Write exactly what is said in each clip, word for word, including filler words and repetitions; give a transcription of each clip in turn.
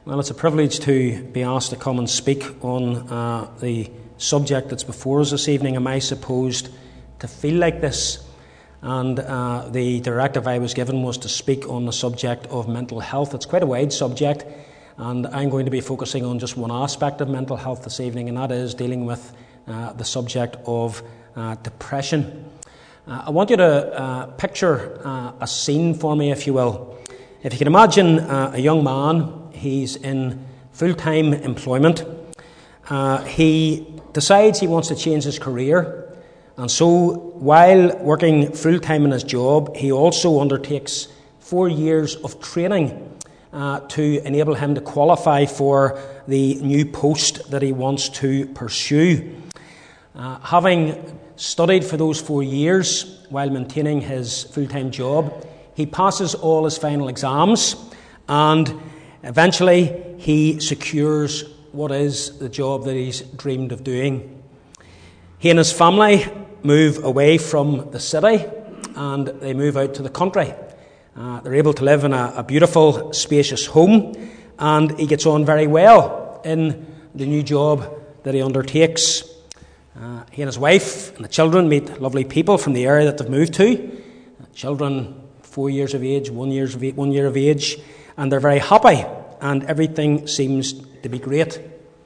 Well, it's a privilege to be asked to come and speak on uh, the subject that's before us this evening. Am I supposed to feel like this? And uh, the directive I was given was to speak on the subject of mental health. It's quite a wide subject, and I'm going to be focusing on just one aspect of mental health this evening, and that is dealing with uh, the subject of uh, depression. Uh, I want you to uh, picture uh, a scene for me, if you will. If you can imagine uh, a young man. He's in full-time employment. Uh, he decides he wants to change his career, and so while working full-time in his job, he also undertakes four years of training uh, to enable him to qualify for the new post that he wants to pursue. Uh, having studied for those four years while maintaining his full-time job, he passes all his final exams, and eventually, he secures what is the job that he's dreamed of doing. He and his family move away from the city and they move out to the country. Uh, they're able to live in a, a beautiful, spacious home, and he gets on very well in the new job that he undertakes. Uh, he and his wife and the children meet lovely people from the area that they've moved to. Uh, children four years of age, one, years of age, one year of age, and they're very happy, and everything seems to be great.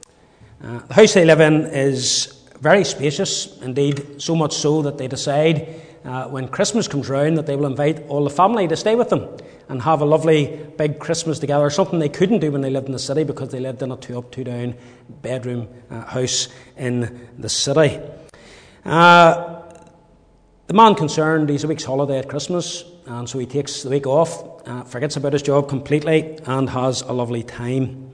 Uh, the house they live in is very spacious, indeed, so much so that they decide uh, when Christmas comes round that they will invite all the family to stay with them and have a lovely big Christmas together, something they couldn't do when they lived in the city because they lived in a two-up, two-down bedroom uh, house in the city. Uh, the man concerned, he's a week's holiday at Christmas, and so he takes the week off, uh, forgets about his job completely, and has a lovely time.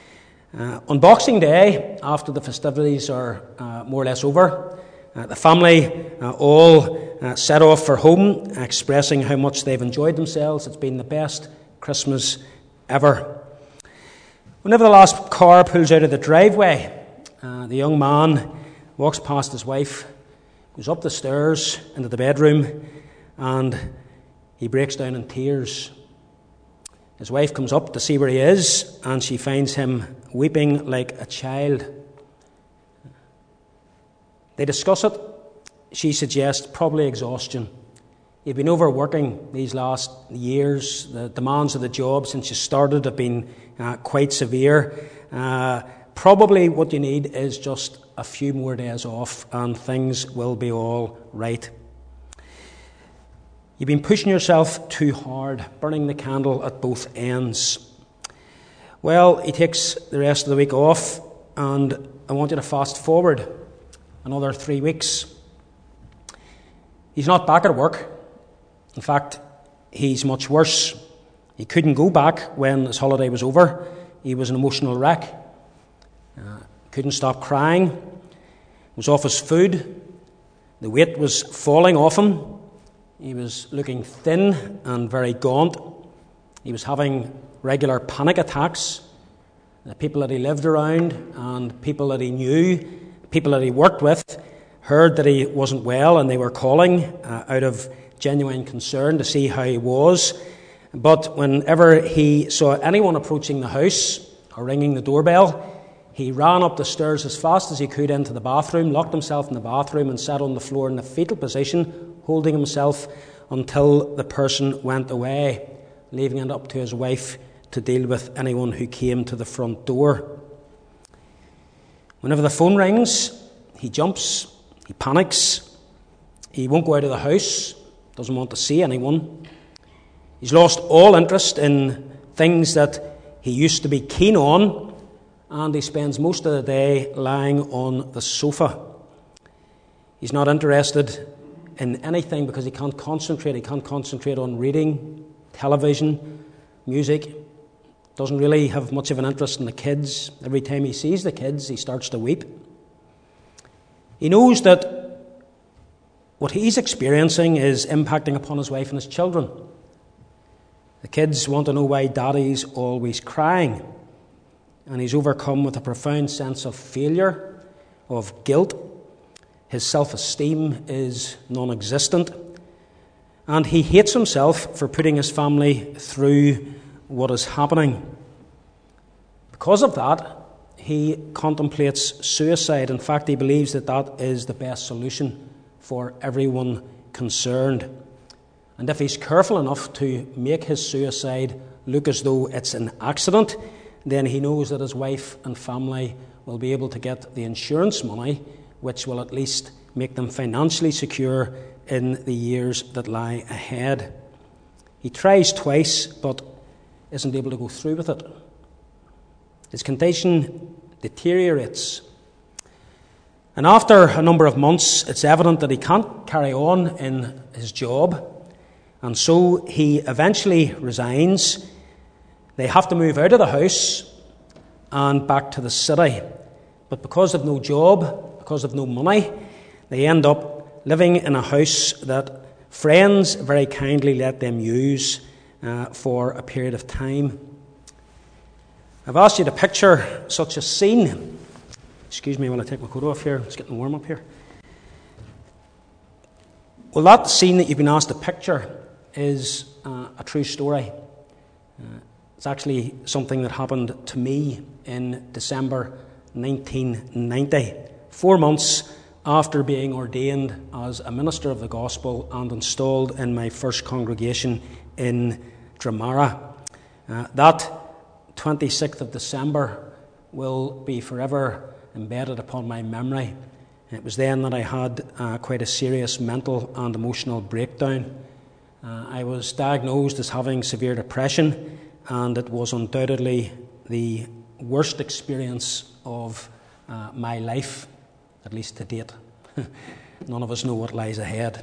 Uh, on Boxing Day, after the festivities are uh, more or less over, uh, the family uh, all uh, set off for home, expressing how much they've enjoyed themselves. It's been the best Christmas ever. Whenever the last car pulls out of the driveway, uh, the young man walks past his wife, goes up the stairs into the bedroom, and he breaks down in tears. His wife comes up to see where he is, and she finds him weeping like a child. They discuss it. She suggests probably exhaustion. You've been overworking these last years. The demands of the job since you started have been uh, quite severe. Uh, probably what you need is just a few more days off, and things will be all right. You've been pushing yourself too hard, burning the candle at both ends. Well, he takes the rest of the week off, and I want you to fast forward another three weeks. He's not back at work. In fact, he's much worse. He couldn't go back when his holiday was over. He was an emotional wreck. Uh, couldn't stop crying. Was off his food. The weight was falling off him. He was looking thin and very gaunt. He was having regular panic attacks. The people that he lived around and people that he knew, people that he worked with, heard that he wasn't well, and they were calling uh, out of genuine concern to see how he was. But whenever he saw anyone approaching the house or ringing the doorbell, he ran up the stairs as fast as he could into the bathroom, locked himself in the bathroom, and sat on the floor in a fetal position, holding himself until the person went away, leaving it up to his wife to deal with anyone who came to the front door. Whenever the phone rings, he jumps, he panics, he won't go out of the house, doesn't want to see anyone. He's lost all interest in things that he used to be keen on, and he spends most of the day lying on the sofa. He's not interested in anything because he can't concentrate. He can't concentrate on reading, television, music. Doesn't really have much of an interest in the kids. Every time he sees the kids, he starts to weep. He knows that what he's experiencing is impacting upon his wife and his children. The kids want to know why Daddy's always crying. And he's overcome with a profound sense of failure, of guilt. His self-esteem is non-existent. And he hates himself for putting his family through what is happening. Because of that, he contemplates suicide. In fact, he believes that that is the best solution for everyone concerned. And if he's careful enough to make his suicide look as though it's an accident, then he knows that his wife and family will be able to get the insurance money, which will at least make them financially secure in the years that lie ahead. He tries twice, but isn't able to go through with it. His condition deteriorates. And after a number of months, it's evident that he can't carry on in his job. And so he eventually resigns. They have to move out of the house and back to the city. But because of no job, because of no money, they end up living in a house that friends very kindly let them use uh, for a period of time. I've asked you to picture such a scene. Excuse me while I take my coat off here. It's getting warm up here. Well, that scene that you've been asked to picture is uh, a true story. Uh, it's actually something that happened to me in December nineteen ninety, four months after being ordained as a minister of the gospel and installed in my first congregation in Dramara. Uh, that twenty-sixth of December will be forever embedded upon my memory. It was then that I had uh, quite a serious mental and emotional breakdown. Uh, I was diagnosed as having severe depression, and it was undoubtedly the worst experience of uh, my life, at least to date. None of us know what lies ahead.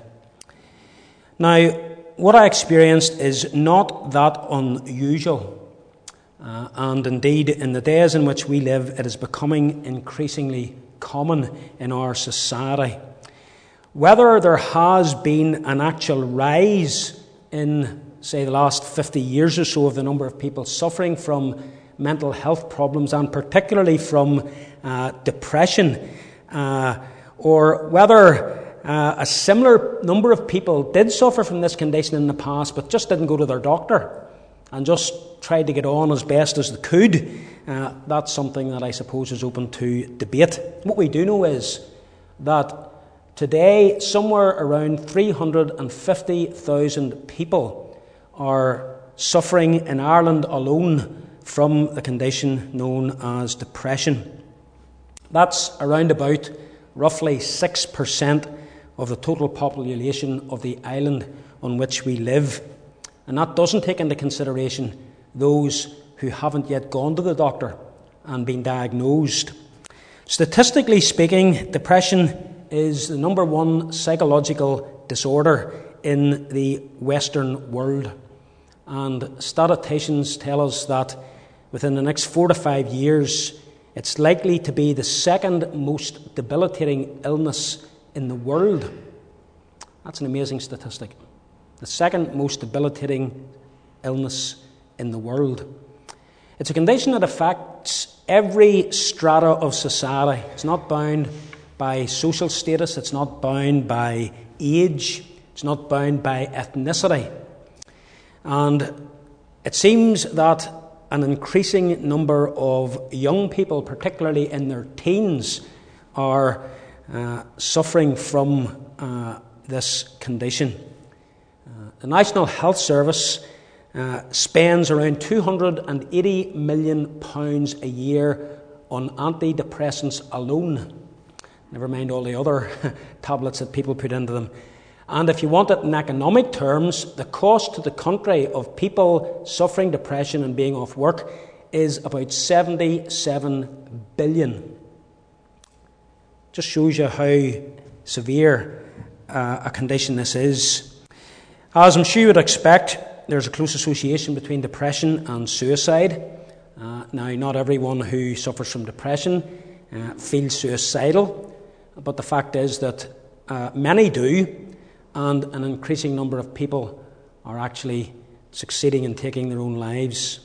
Now, what I experienced is not that unusual. Uh, and indeed, in the days in which we live, it is becoming increasingly common in our society. Whether there has been an actual rise in, say, the last fifty years or so of the number of people suffering from mental health problems, and particularly from uh, depression, uh, or whether uh, a similar number of people did suffer from this condition in the past but just didn't go to their doctor and just tried to get on as best as they could, uh, that's something that I suppose is open to debate. What we do know is that today somewhere around three hundred fifty thousand people are suffering in Ireland alone from the condition known as depression. That's around about roughly six percent of the total population of the island on which we live. And that doesn't take into consideration those who haven't yet gone to the doctor and been diagnosed. Statistically speaking, depression is the number one psychological disorder in the Western world. And statisticians tell us that within the next four to five years, it's likely to be the second most debilitating illness in the world. That's an amazing statistic. The second most debilitating illness in the world. It's a condition that affects every strata of society. It's not bound by social status. It's not bound by age. It's not bound by ethnicity. And it seems that an increasing number of young people, particularly in their teens, are uh, suffering from uh, this condition. Uh, the National Health Service uh, spends around two hundred eighty million pounds a year on antidepressants alone, never mind all the other tablets that people put into them. And if you want it in economic terms, the cost to the country of people suffering depression and being off work is about seventy-seven billion. Just shows you how severe uh, a condition this is. As I'm sure you would expect, there's a close association between depression and suicide. Uh, now, not everyone who suffers from depression uh, feels suicidal, but the fact is that uh, many do, and an increasing number of people are actually succeeding in taking their own lives.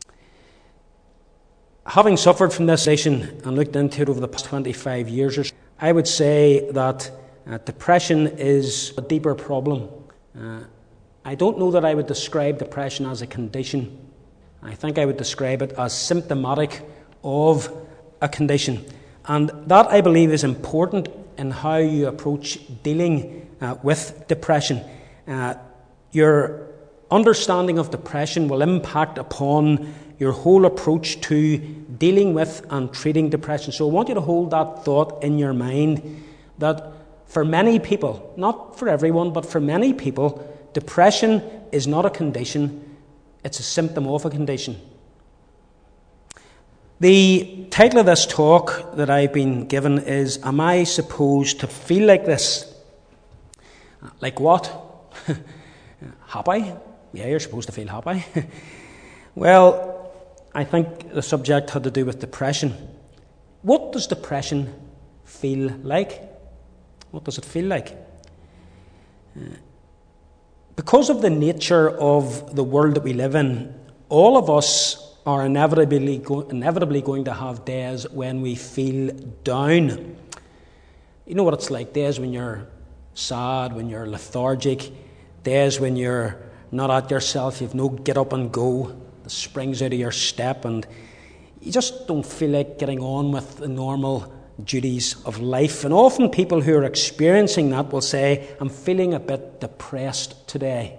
Having suffered from this condition and looked into it over the past twenty-five years or so, I would say that uh, depression is a deeper problem. Uh, I don't know that I would describe depression as a condition. I think I would describe it as symptomatic of a condition. And that, I believe, is important in how you approach dealing uh, with depression. Uh, your understanding of depression will impact upon your whole approach to dealing with and treating depression. So I want you to hold that thought in your mind, that for many people, not for everyone, but for many people, depression is not a condition, it's a symptom of a condition. The title of this talk that I've been given is, Am I Supposed to Feel Like This? Like what? Happy? Yeah, you're supposed to feel happy. Well, I think the subject had to do with depression. What does depression feel like? What does it feel like? Uh, because of the nature of the world that we live in, all of us are inevitably, go- inevitably going to have days when we feel down. You know what it's like, days when you're sad, when you're lethargic, days when you're not at yourself, you've no get up and go, the spring's out of your step, and you just don't feel like getting on with the normal duties of life. And often people who are experiencing that will say, I'm feeling a bit depressed today.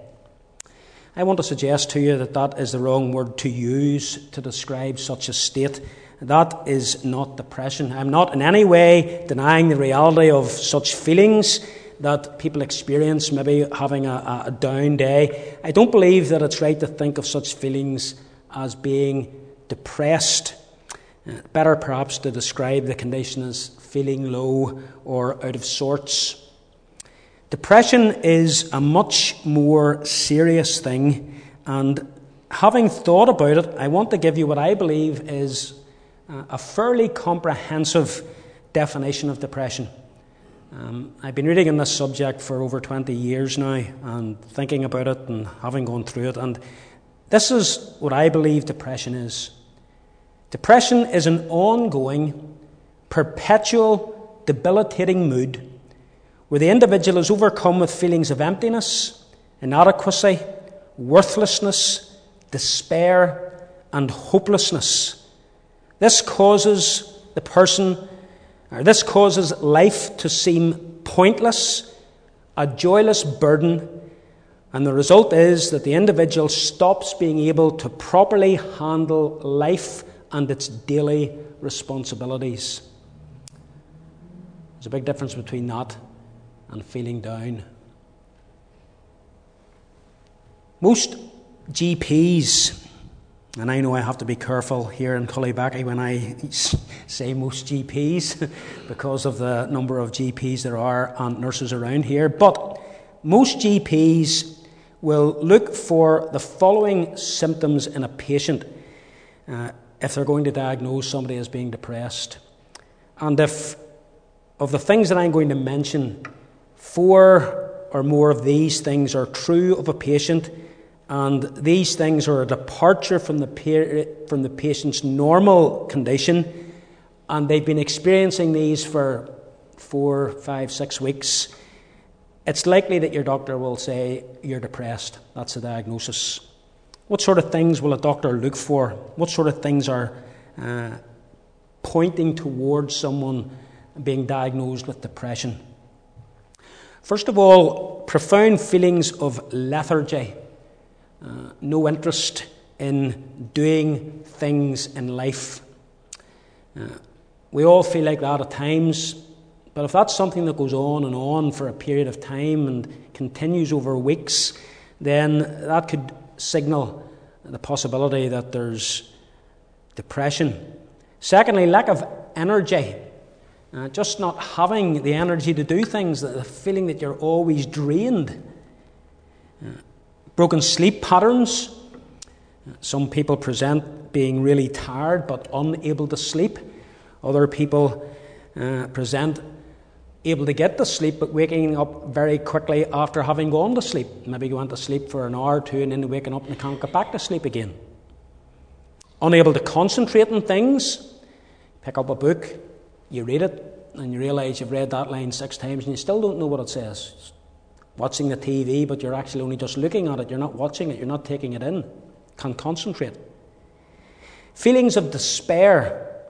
I want to suggest to you that that is the wrong word to use to describe such a state. That is not depression. I'm not in any way denying the reality of such feelings that people experience, maybe having a, a down day. I don't believe that it's right to think of such feelings as being depressed. Uh, better perhaps to describe the condition as feeling low or out of sorts. Depression is a much more serious thing, and having thought about it, I want to give you what I believe is a fairly comprehensive definition of depression. Um, I've been reading on this subject for over twenty years now, and thinking about it and having gone through it, and this is what I believe depression is. Depression is an ongoing, perpetual, debilitating mood where the individual is overcome with feelings of emptiness, inadequacy, worthlessness, despair, and hopelessness. This causes the person, or this causes life to seem pointless, a joyless burden, and the result is that the individual stops being able to properly handle life and its daily responsibilities. There's a big difference between that and feeling down. Most G Ps, and I know I have to be careful here in Cullybackey when I say most G Ps because of the number of G Ps there are and nurses around here, but most G Ps will look for the following symptoms in a patient uh, if they're going to diagnose somebody as being depressed. And if of the things that I'm going to mention, four or more of these things are true of a patient, and these things are a departure from the pa- from the patient's normal condition, and they've been experiencing these for four, five, six weeks, it's likely that your doctor will say you're depressed. That's a diagnosis. What sort of things will a doctor look for? What sort of things are uh, pointing towards someone being diagnosed with depression? First of all, profound feelings of lethargy, uh, no interest in doing things in life. Uh, we all feel like that at times, but if that's something that goes on and on for a period of time and continues over weeks, then that could signal the possibility that there's depression. Secondly, lack of energy. Uh, just not having the energy to do things, the feeling that you're always drained. Uh, broken sleep patterns. Uh, some people present being really tired but unable to sleep. Other people uh, present able to get to sleep but waking up very quickly after having gone to sleep. Maybe going to sleep for an hour or two and then waking up and they can't get back to sleep again. Unable to concentrate on things. Pick up a book, you read it, and you realise you've read that line six times and you still don't know what it says. Watching the T V, but you're actually only just looking at it. You're not watching it. You're not taking it in. Can't concentrate. Feelings of despair.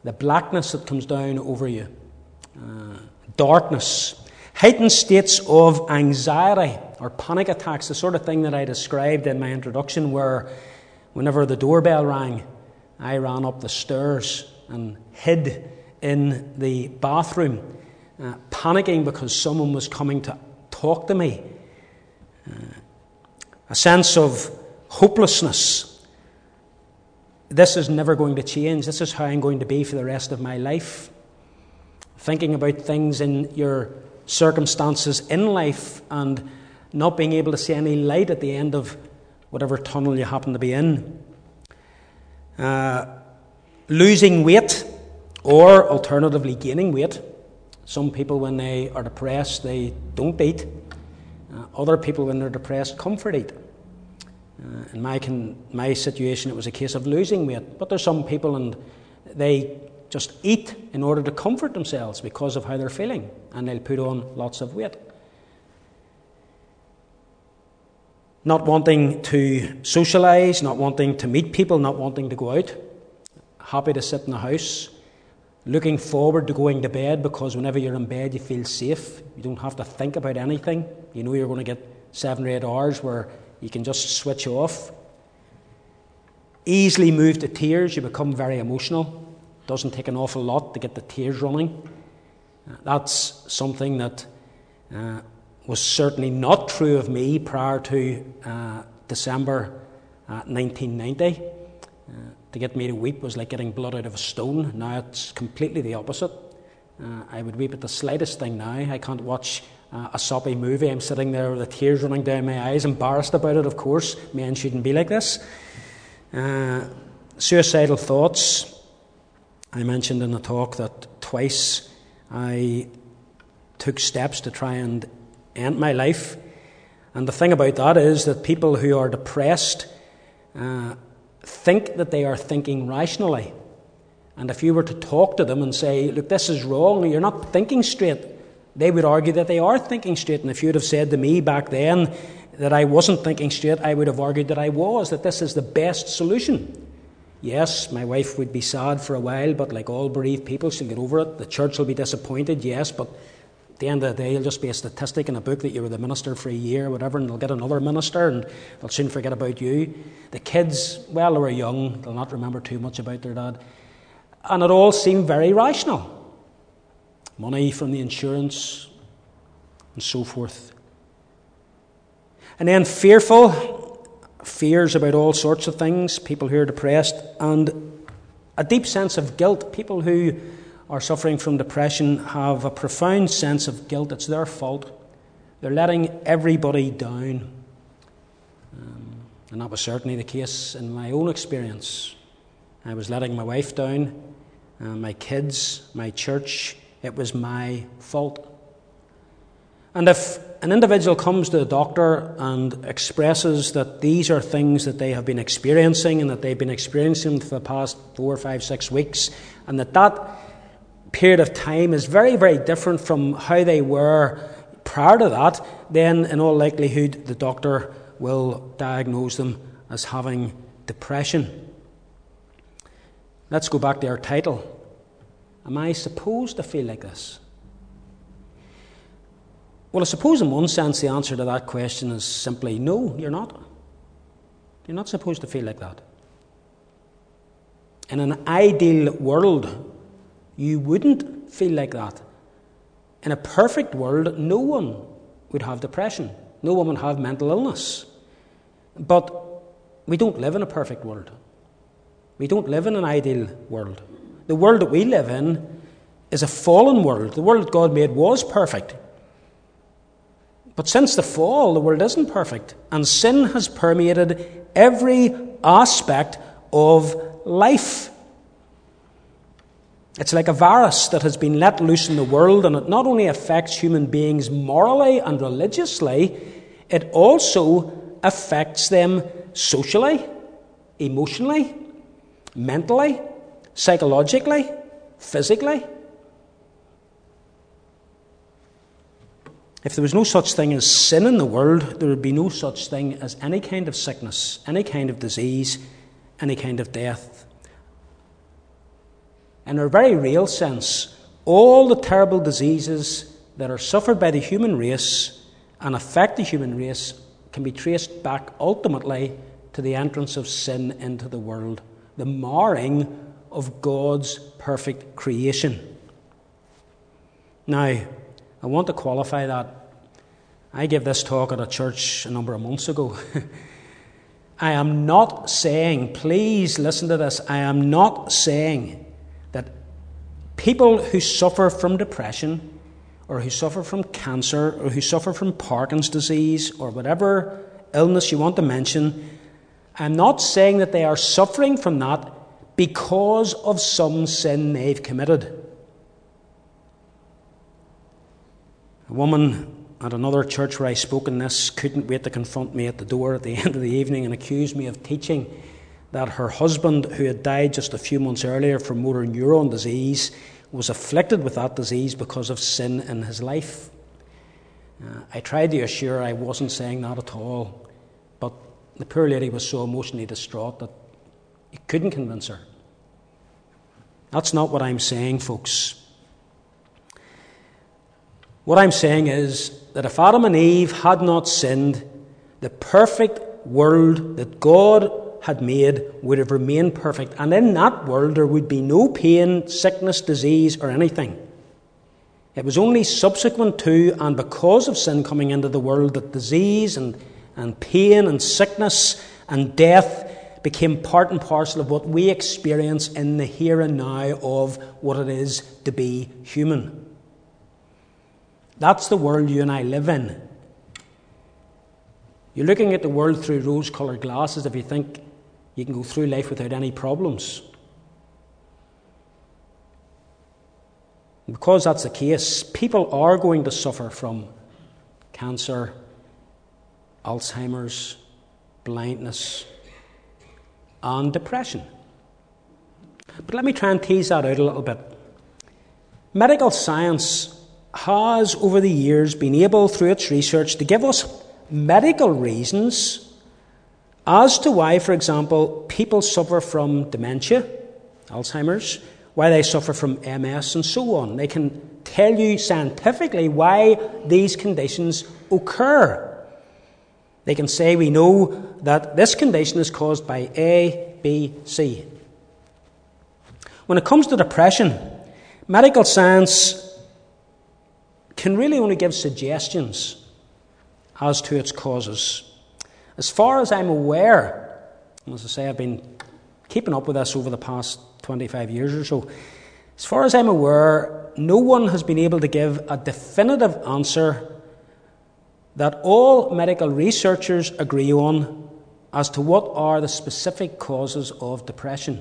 the blackness that comes down over you, uh, darkness, heightened states of anxiety or panic attacks, the sort of thing that I described in my introduction, where whenever the doorbell rang, I ran up the stairs and hid in the bathroom, uh, panicking because someone was coming to talk to me. Uh, a sense of hopelessness. This is never going to change. This is how I'm going to be for the rest of my life. Thinking about things in your circumstances in life and not being able to see any light at the end of whatever tunnel you happen to be in. Uh, losing weight, or alternatively gaining weight. Some people, when they are depressed, they don't eat. Uh, other people, when they're depressed, comfort eat. Uh, in my con- my situation, it was a case of losing weight. But there's some people, and they just eat in order to comfort themselves because of how they're feeling, and they'll put on lots of weight. Not wanting to socialise, not wanting to meet people, not wanting to go out. Happy to sit in the house. Looking forward to going to bed, because whenever you're in bed you feel safe. You don't have to think about anything. You know you're going to get seven or eight hours where you can just switch off. Easily moved to tears. You become very emotional. Doesn't take an awful lot to get the tears running. Uh, that's something that uh, was certainly not true of me prior to uh, December uh, nineteen ninety. Uh, to get me to weep was like getting blood out of a stone. Now it's completely the opposite. Uh, I would weep at the slightest thing now. I can't watch uh, a soppy movie. I'm sitting there with the tears running down my eyes, embarrassed about it, of course. Men shouldn't be like this. Uh, suicidal thoughts. I mentioned in the talk that twice I took steps to try and end my life. And the thing about that is that people who are depressed uh, think that they are thinking rationally. And if you were to talk to them and say, look, this is wrong, you're not thinking straight, they would argue that they are thinking straight. And if you would have said to me back then that I wasn't thinking straight, I would have argued that I was, that this is the best solution. Yes, my wife would be sad for a while, but like all bereaved people, she'll get over it. The church will be disappointed, yes, but at the end of the day, it'll just be a statistic in a book that you were the minister for a year or whatever, and they'll get another minister and they'll soon forget about you. The kids, well, they were young, they'll not remember too much about their dad. And it all seemed very rational. Money from the insurance and so forth. And then fearful, fears about all sorts of things, people who are depressed, and a deep sense of guilt. People who are suffering from depression have a profound sense of guilt. It's their fault. They're letting everybody down. Um, and that was certainly the case in my own experience. I was letting my wife down, uh, my kids, my church. It was my fault. And if an individual comes to a doctor and expresses that these are things that they have been experiencing and that they've been experiencing for the past four, five, six weeks, and that that period of time is very, very different from how they were prior to that, then in all likelihood the doctor will diagnose them as having depression. Let's go back to our title. Am I supposed to feel like this? Well, I suppose in one sense the answer to that question is simply no, you're not. You're not supposed to feel like that. In an ideal world, you wouldn't feel like that. In a perfect world, no one would have depression. No one would have mental illness. But we don't live in a perfect world. We don't live in an ideal world. The world that we live in is a fallen world. The world that God made was perfect. But since the fall, the world isn't perfect. And sin has permeated every aspect of life. It's like a virus that has been let loose in the world, and it not only affects human beings morally and religiously, it also affects them socially, emotionally, mentally, psychologically, physically. If there was no such thing as sin in the world, there would be no such thing as any kind of sickness, any kind of disease, any kind of death. in a very real sense, all the terrible diseases that are suffered by the human race and affect the human race can be traced back ultimately to the entrance of sin into the world, the marring of God's perfect creation. Now, I want to qualify that. I gave this talk at a church a number of months ago. I am not saying, please listen to this, I am not saying that people who suffer from depression or who suffer from cancer or who suffer from Parkinson's disease or whatever illness you want to mention, I'm not saying that they are suffering from that because of some sin they've committed. A woman at another church where I spoke in this couldn't wait to confront me at the door at the end of the evening and accuse me of teaching that her husband, who had died just a few months earlier from motor neuron disease, was afflicted with that disease because of sin in his life. Uh, I tried to assure her I wasn't saying that at all, but the poor lady was so emotionally distraught that you couldn't convince her. That's not what I'm saying, folks. What I'm saying is that if Adam and Eve had not sinned, the perfect world that God had made would have remained perfect. And in that world there would be no pain, sickness, disease or anything. It was only subsequent to and because of sin coming into the world that disease and, and pain and sickness and death became part and parcel of what we experience in the here and now of what it is to be human. That's the world you and I live in. You're looking at the world through rose-coloured glasses if you think you can go through life without any problems. Because that's the case, people are going to suffer from cancer, Alzheimer's, blindness, and depression. But let me try and tease that out a little bit. Medical science has, over the years, been able, through its research, to give us medical reasons as to why, for example, people suffer from dementia, Alzheimer's, why they suffer from M S, and so on. They can tell you scientifically why these conditions occur. They can say, we know that this condition is caused by A, B, C. When it comes to depression, medical science can really only give suggestions as to its causes. As far as I'm aware, and as I say, I've been keeping up with this over the past twenty-five years or so, as far as I'm aware, no one has been able to give a definitive answer that all medical researchers agree on as to what are the specific causes of depression.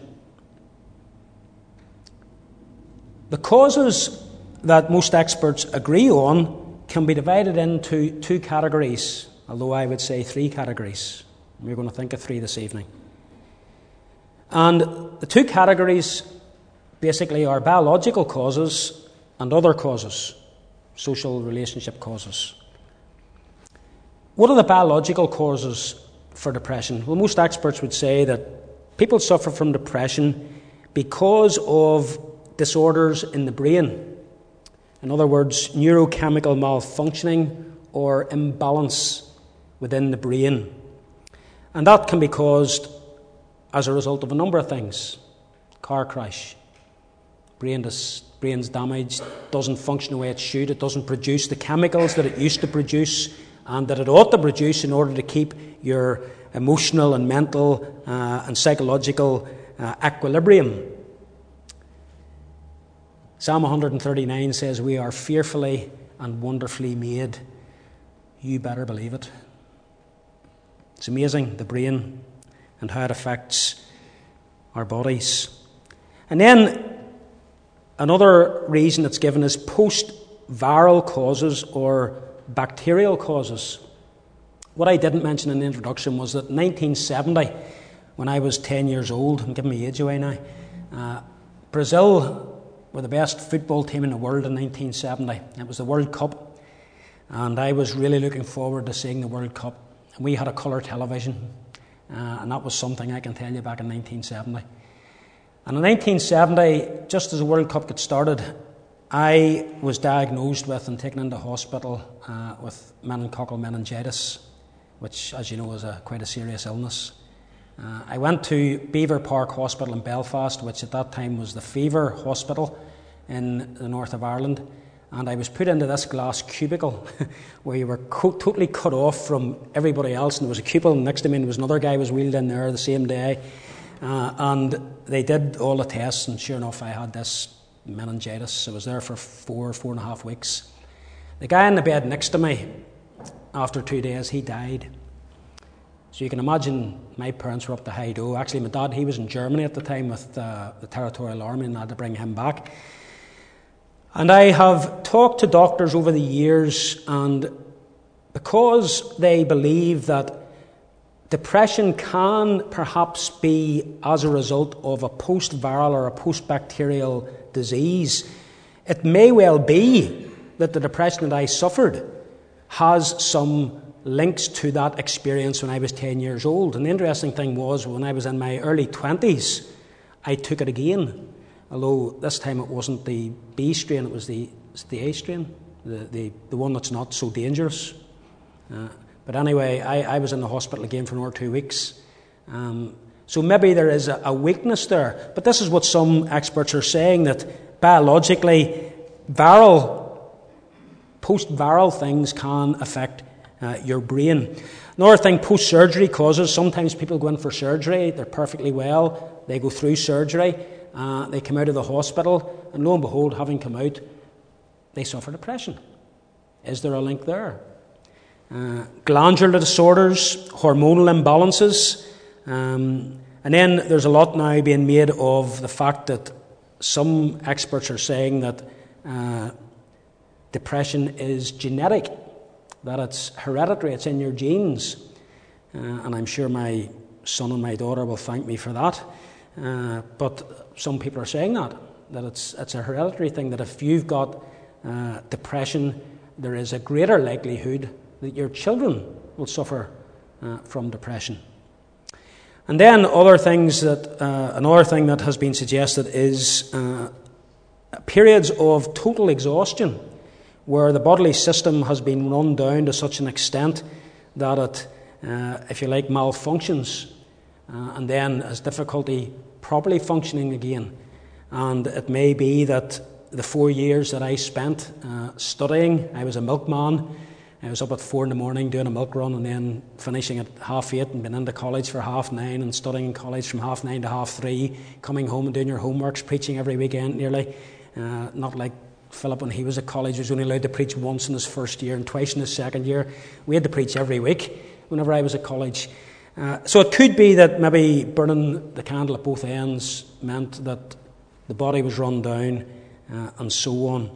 The causes that most experts agree on can be divided into two categories, although I would say three categories. We're going to think of three this evening. And the two categories basically are biological causes and other causes, social relationship causes. What are the biological causes for depression? Well, most experts would say that people suffer from depression because of disorders in the brain. In other words, neurochemical malfunctioning or imbalance within the brain. And that can be caused as a result of a number of things. Car crash, brain dis- brain's damaged, doesn't function the way it should, it doesn't produce the chemicals that it used to produce and that it ought to produce in order to keep your emotional and mental uh, and psychological uh, equilibrium. Psalm one thirty-nine says, we are fearfully and wonderfully made. You better believe it. It's amazing, the brain and how it affects our bodies. And then another reason that's given is post-viral causes or bacterial causes. What I didn't mention in the introduction was that in nineteen seventy, when I was ten years old, I'm giving my age away now, uh, Brazil were the best football team in the world in nineteen seventy. It was the World Cup, and I was really looking forward to seeing the World Cup. And we had a colour television, uh, and that was something I can tell you back in nineteen seventy. And in nineteen seventy, just as the World Cup got started, I was diagnosed with and taken into hospital uh, with meningococcal meningitis, which, as you know, is a, quite a serious illness. Uh, I went to Beaver Park Hospital in Belfast, which at that time was the fever hospital in the north of Ireland, and I was put into this glass cubicle where you were co- totally cut off from everybody else, and there was a cubicle next to me, and there was another guy who was wheeled in there the same day, uh, and they did all the tests, and sure enough I had this meningitis. I was there for four, four and a half weeks. The guy in the bed next to me, after two days, he died. So you can imagine my parents were up to high dough. Actually, my dad, he was in Germany at the time with uh, the Territorial Army, and I had to bring him back. And I have talked to doctors over the years, and because they believe that depression can perhaps be as a result of a post-viral or a post-bacterial disease, it may well be that the depression that I suffered has some links to that experience when I was ten years old. And the interesting thing was, when I was in my early twenties, I took it again. Although this time it wasn't the B strain, it was the, the A strain, the, the, the one that's not so dangerous. Uh, but anyway, I, I was in the hospital again for another two weeks. Um, so maybe there is a, a weakness there. But this is what some experts are saying, that biologically, viral, post-viral things can affect Uh, your brain. Another thing post-surgery causes, sometimes people go in for surgery, they're perfectly well, they go through surgery, uh, they come out of the hospital, and lo and behold, having come out, they suffer depression. Is there a link there? Uh, glandular disorders, hormonal imbalances, um, and then there's a lot now being made of the fact that some experts are saying that uh, depression is genetic, that it's hereditary, it's in your genes. Uh, and I'm sure my son and my daughter will thank me for that. Uh, but some people are saying that, that it's, it's a hereditary thing, that if you've got uh, depression, there is a greater likelihood that your children will suffer uh, from depression. And then other things that, uh, another thing that has been suggested is uh, periods of total exhaustion, where the bodily system has been run down to such an extent that it, uh, if you like, malfunctions, uh, and then has difficulty properly functioning again. And it may be that the four years that I spent uh, studying, I was a milkman. I was up at four in the morning doing a milk run, and then finishing at half eight, and been into college for half nine, and studying in college from half nine to half three, coming home and doing your homeworks, preaching every weekend nearly, uh, not like Philip, when he was at college, was only allowed to preach once in his first year and twice in his second year. We had to preach every week whenever I was at college. Uh, so it could be that maybe burning the candle at both ends meant that the body was run down, uh, and so on.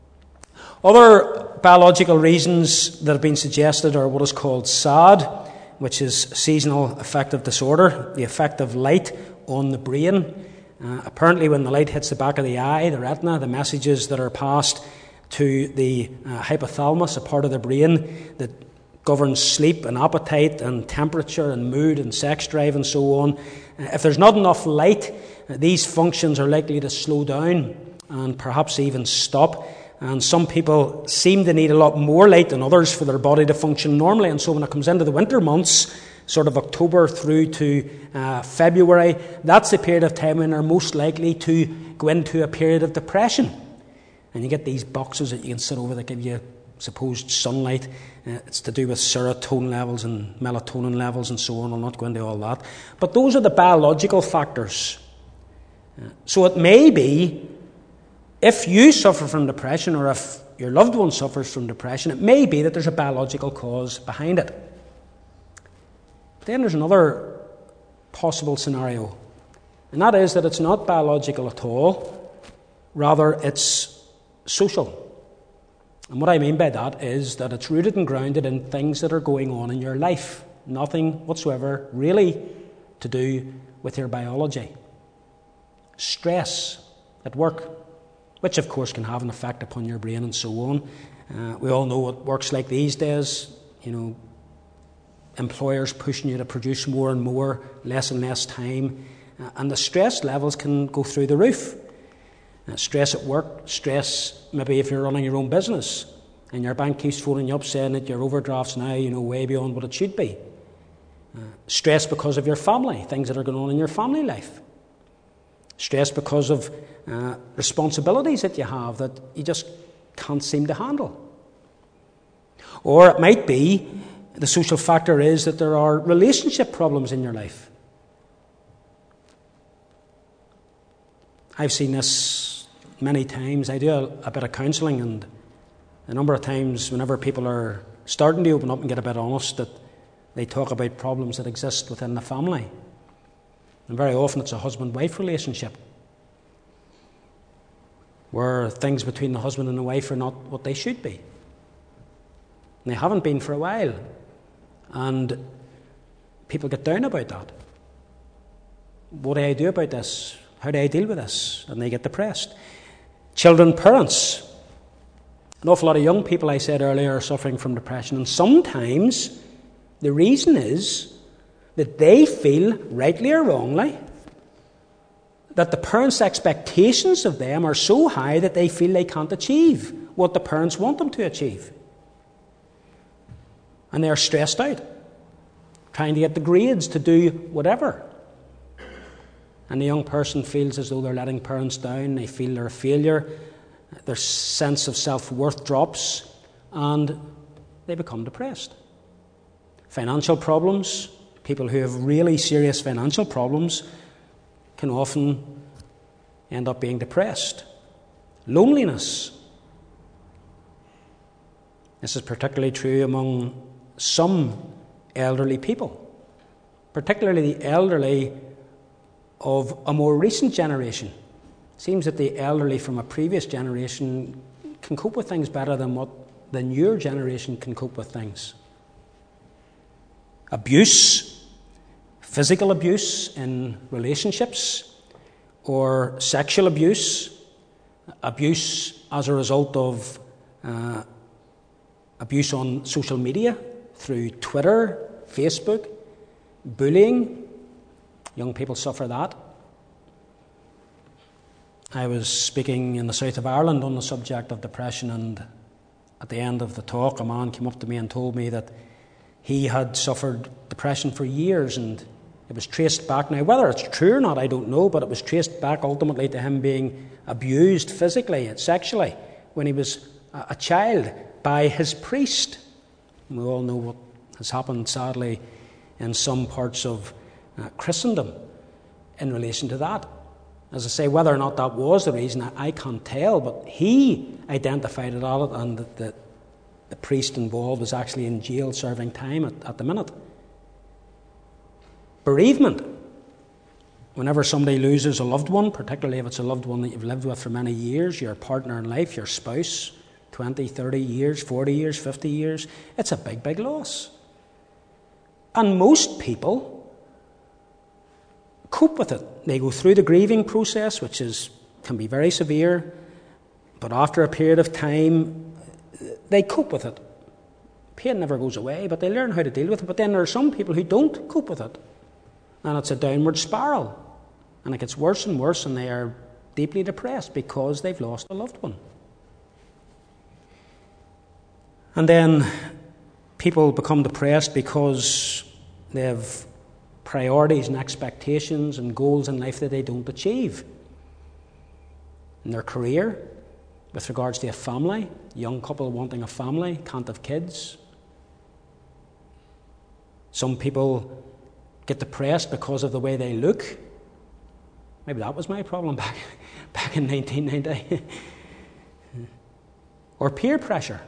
Other biological reasons that have been suggested are what is called SAD, which is seasonal affective disorder, the effect of light on the brain. Uh, apparently, when the light hits the back of the eye, the retina, the messages that are passed to the uh, hypothalamus, a part of the brain that governs sleep and appetite and temperature and mood and sex drive and so on. Uh, if there's not enough light, uh, these functions are likely to slow down and perhaps even stop. And some people seem to need a lot more light than others for their body to function normally. And so when it comes into the winter months, sort of October through to uh, February, that's the period of time when they're most likely to go into a period of depression. And you get these boxes that you can sit over that give you supposed sunlight. Uh, it's to do with serotonin levels and melatonin levels and so on. I'll not go into all that. But those are the biological factors. Uh, so it may be, if you suffer from depression, or if your loved one suffers from depression, it may be that there's a biological cause behind it. Then there's another possible scenario, and that is that it's not biological at all, rather it's social. And what I mean by that is that it's rooted and grounded in things that are going on in your life, nothing whatsoever really to do with your biology. Stress at work, which of course can have an effect upon your brain and so on. Uh, we all know what work's like these days, you know, employers pushing you to produce more and more, less and less time. Uh, and the stress levels can go through the roof. Uh, stress at work, stress maybe if you're running your own business and your bank keeps phoning you up saying that your overdraft's now, you know, way beyond what it should be. Uh, stress because of your family, things that are going on in your family life. Stress because of uh, responsibilities that you have that you just can't seem to handle. Or it might be the social factor is that there are relationship problems in your life. I've seen this many times. I do a, a bit of counselling, and a number of times whenever people are starting to open up and get a bit honest, that they talk about problems that exist within the family. And very often it's a husband-wife relationship where things between the husband and the wife are not what they should be. And they haven't been for a while. And people get down about that. What do I do about this? How do I deal with this? And they get depressed. Children, parents. An awful lot of young people, I said earlier, are suffering from depression. And sometimes the reason is that they feel, rightly or wrongly, that the parents' expectations of them are so high that they feel they can't achieve what the parents want them to achieve. And they're stressed out, trying to get the grades to do whatever. And the young person feels as though they're letting parents down, they feel they're a failure, their sense of self-worth drops, and they become depressed. Financial problems, people who have really serious financial problems can often end up being depressed. Loneliness. This is particularly true among some elderly people, particularly the elderly of a more recent generation. It seems that the elderly from a previous generation can cope with things better than what the newer generation can cope with things. Abuse, physical abuse in relationships, or sexual abuse, abuse as a result of uh, abuse on social media, through Twitter, Facebook, bullying. Young people suffer that. I was speaking in the south of Ireland on the subject of depression, and at the end of the talk, a man came up to me and told me that he had suffered depression for years, and it was traced back. Now, whether it's true or not, I don't know, but it was traced back ultimately to him being abused physically and sexually when he was a child by his priest. We all know what has happened, sadly, in some parts of uh, Christendom in relation to that. As I say, whether or not that was the reason, I, I can't tell, but he identified it at it, and that the, the priest involved was actually in jail serving time at, at the minute. Bereavement. Whenever somebody loses a loved one, particularly if it's a loved one that you've lived with for many years, your partner in life, your spouse, twenty, thirty years, forty years, fifty years, it's a big, big loss. And most people cope with it. They go through the grieving process, which is can be very severe, but after a period of time, they cope with it. Pain never goes away, but they learn how to deal with it. But then there are some people who don't cope with it, and it's a downward spiral, and it gets worse and worse, and they are deeply depressed because they've lost a loved one. And then people become depressed because they have priorities and expectations and goals in life that they don't achieve. In their career, with regards to a family, a young couple wanting a family, can't have kids. Some people get depressed because of the way they look. Maybe that was my problem back, back in nineteen ninety. Or peer pressure.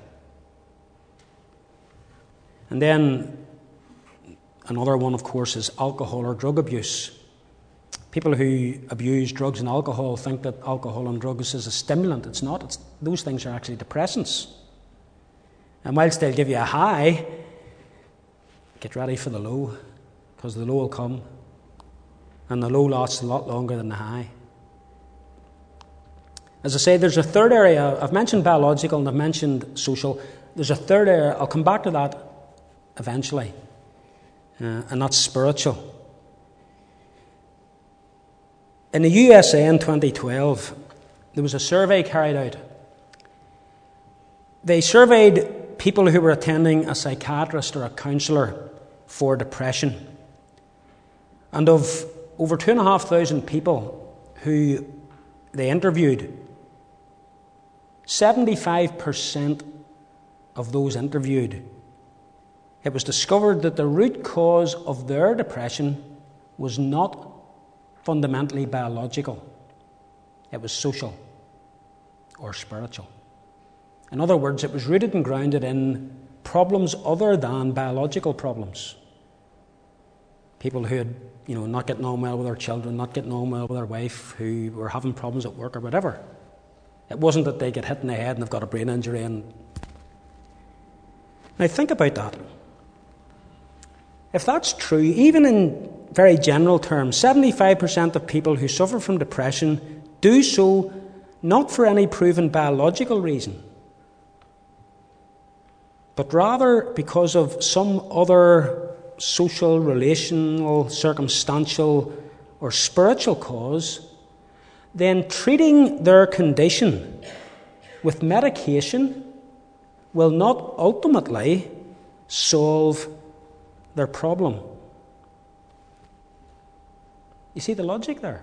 And then another one, of course, is alcohol or drug abuse. People who abuse drugs and alcohol think that alcohol and drugs is a stimulant. It's not. It's, those things are actually depressants. And whilst they'll give you a high, get ready for the low, because the low will come. And the low lasts a lot longer than the high. As I say, there's a third area. I've mentioned biological and I've mentioned social. There's a third area. I'll come back to that eventually. Uh, and that's spiritual. In the U S A in twenty twelve, there was a survey carried out. They surveyed people who were attending a psychiatrist or a counsellor for depression. And of over two and a half thousand people who they interviewed, seventy-five percent of those interviewed, it was discovered that the root cause of their depression was not fundamentally biological. It was social or spiritual. In other words, it was rooted and grounded in problems other than biological problems. People who had, you know, not getting on well with their children, not getting on well with their wife, who were having problems at work or whatever. It wasn't that they get hit in the head and they've got a brain injury. And now think about that. If that's true, even in very general terms, seventy-five percent of people who suffer from depression do so not for any proven biological reason, but rather because of some other social, relational, circumstantial, or spiritual cause, then treating their condition with medication will not ultimately solve their problem. You see the logic there?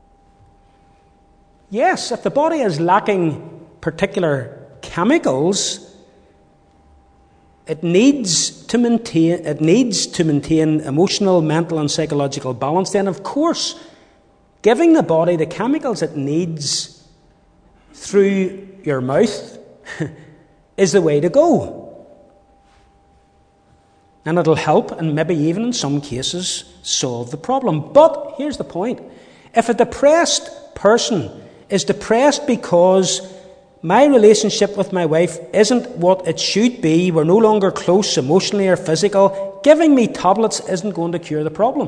Yes, if the body is lacking particular chemicals, it needs to maintain it needs to maintain emotional, mental, and psychological balance. Then, of course, giving the body the chemicals it needs through your mouth is the way to go. And it'll help, and maybe even in some cases solve the problem. But here's the point. If a depressed person is depressed because my relationship with my wife isn't what it should be, we're no longer close emotionally or physical, giving me tablets isn't going to cure the problem.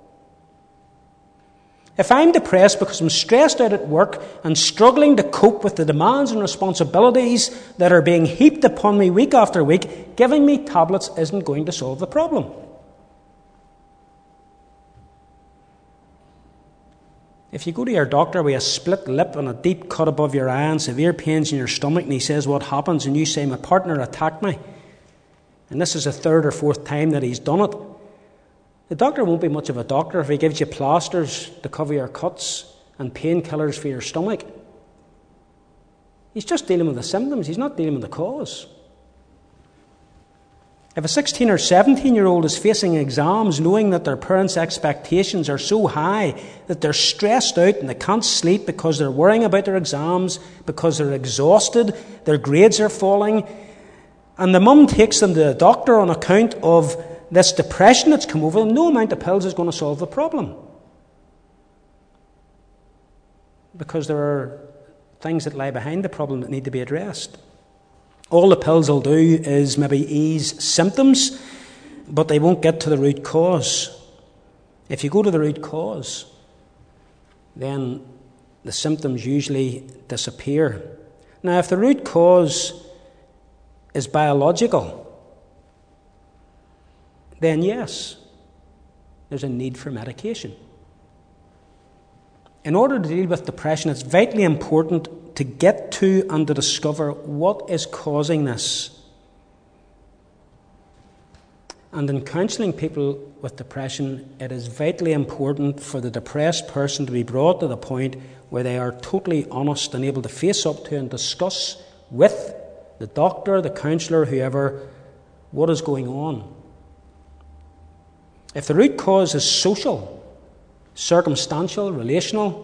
If I'm depressed because I'm stressed out at work and struggling to cope with the demands and responsibilities that are being heaped upon me week after week, giving me tablets isn't going to solve the problem. If you go to your doctor with a split lip and a deep cut above your eye and severe pains in your stomach, and he says, "What happens?" and you say, "My partner attacked me," and this is the third or fourth time that he's done it, the doctor won't be much of a doctor if he gives you plasters to cover your cuts and painkillers for your stomach. He's just dealing with the symptoms. He's not dealing with the cause. If a sixteen or seventeen-year-old is facing exams knowing that their parents' expectations are so high that they're stressed out and they can't sleep because they're worrying about their exams, because they're exhausted, their grades are falling, and the mum takes them to the doctor on account of this depression that's come over them, no amount of pills is going to solve the problem. Because there are things that lie behind the problem that need to be addressed. All the pills will do is maybe ease symptoms, but they won't get to the root cause. If you go to the root cause, then the symptoms usually disappear. Now, if the root cause is biological, then yes, there's a need for medication. In order to deal with depression, it's vitally important to get to and to discover what is causing this. And in counselling people with depression, it is vitally important for the depressed person to be brought to the point where they are totally honest and able to face up to and discuss with the doctor, the counsellor, whoever, what is going on. If the root cause is social, circumstantial, relational,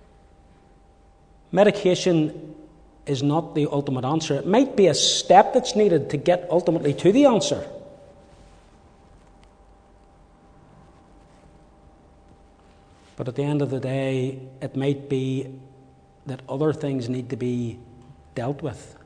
medication is not the ultimate answer. It might be a step that's needed to get ultimately to the answer. But at the end of the day, it might be that other things need to be dealt with.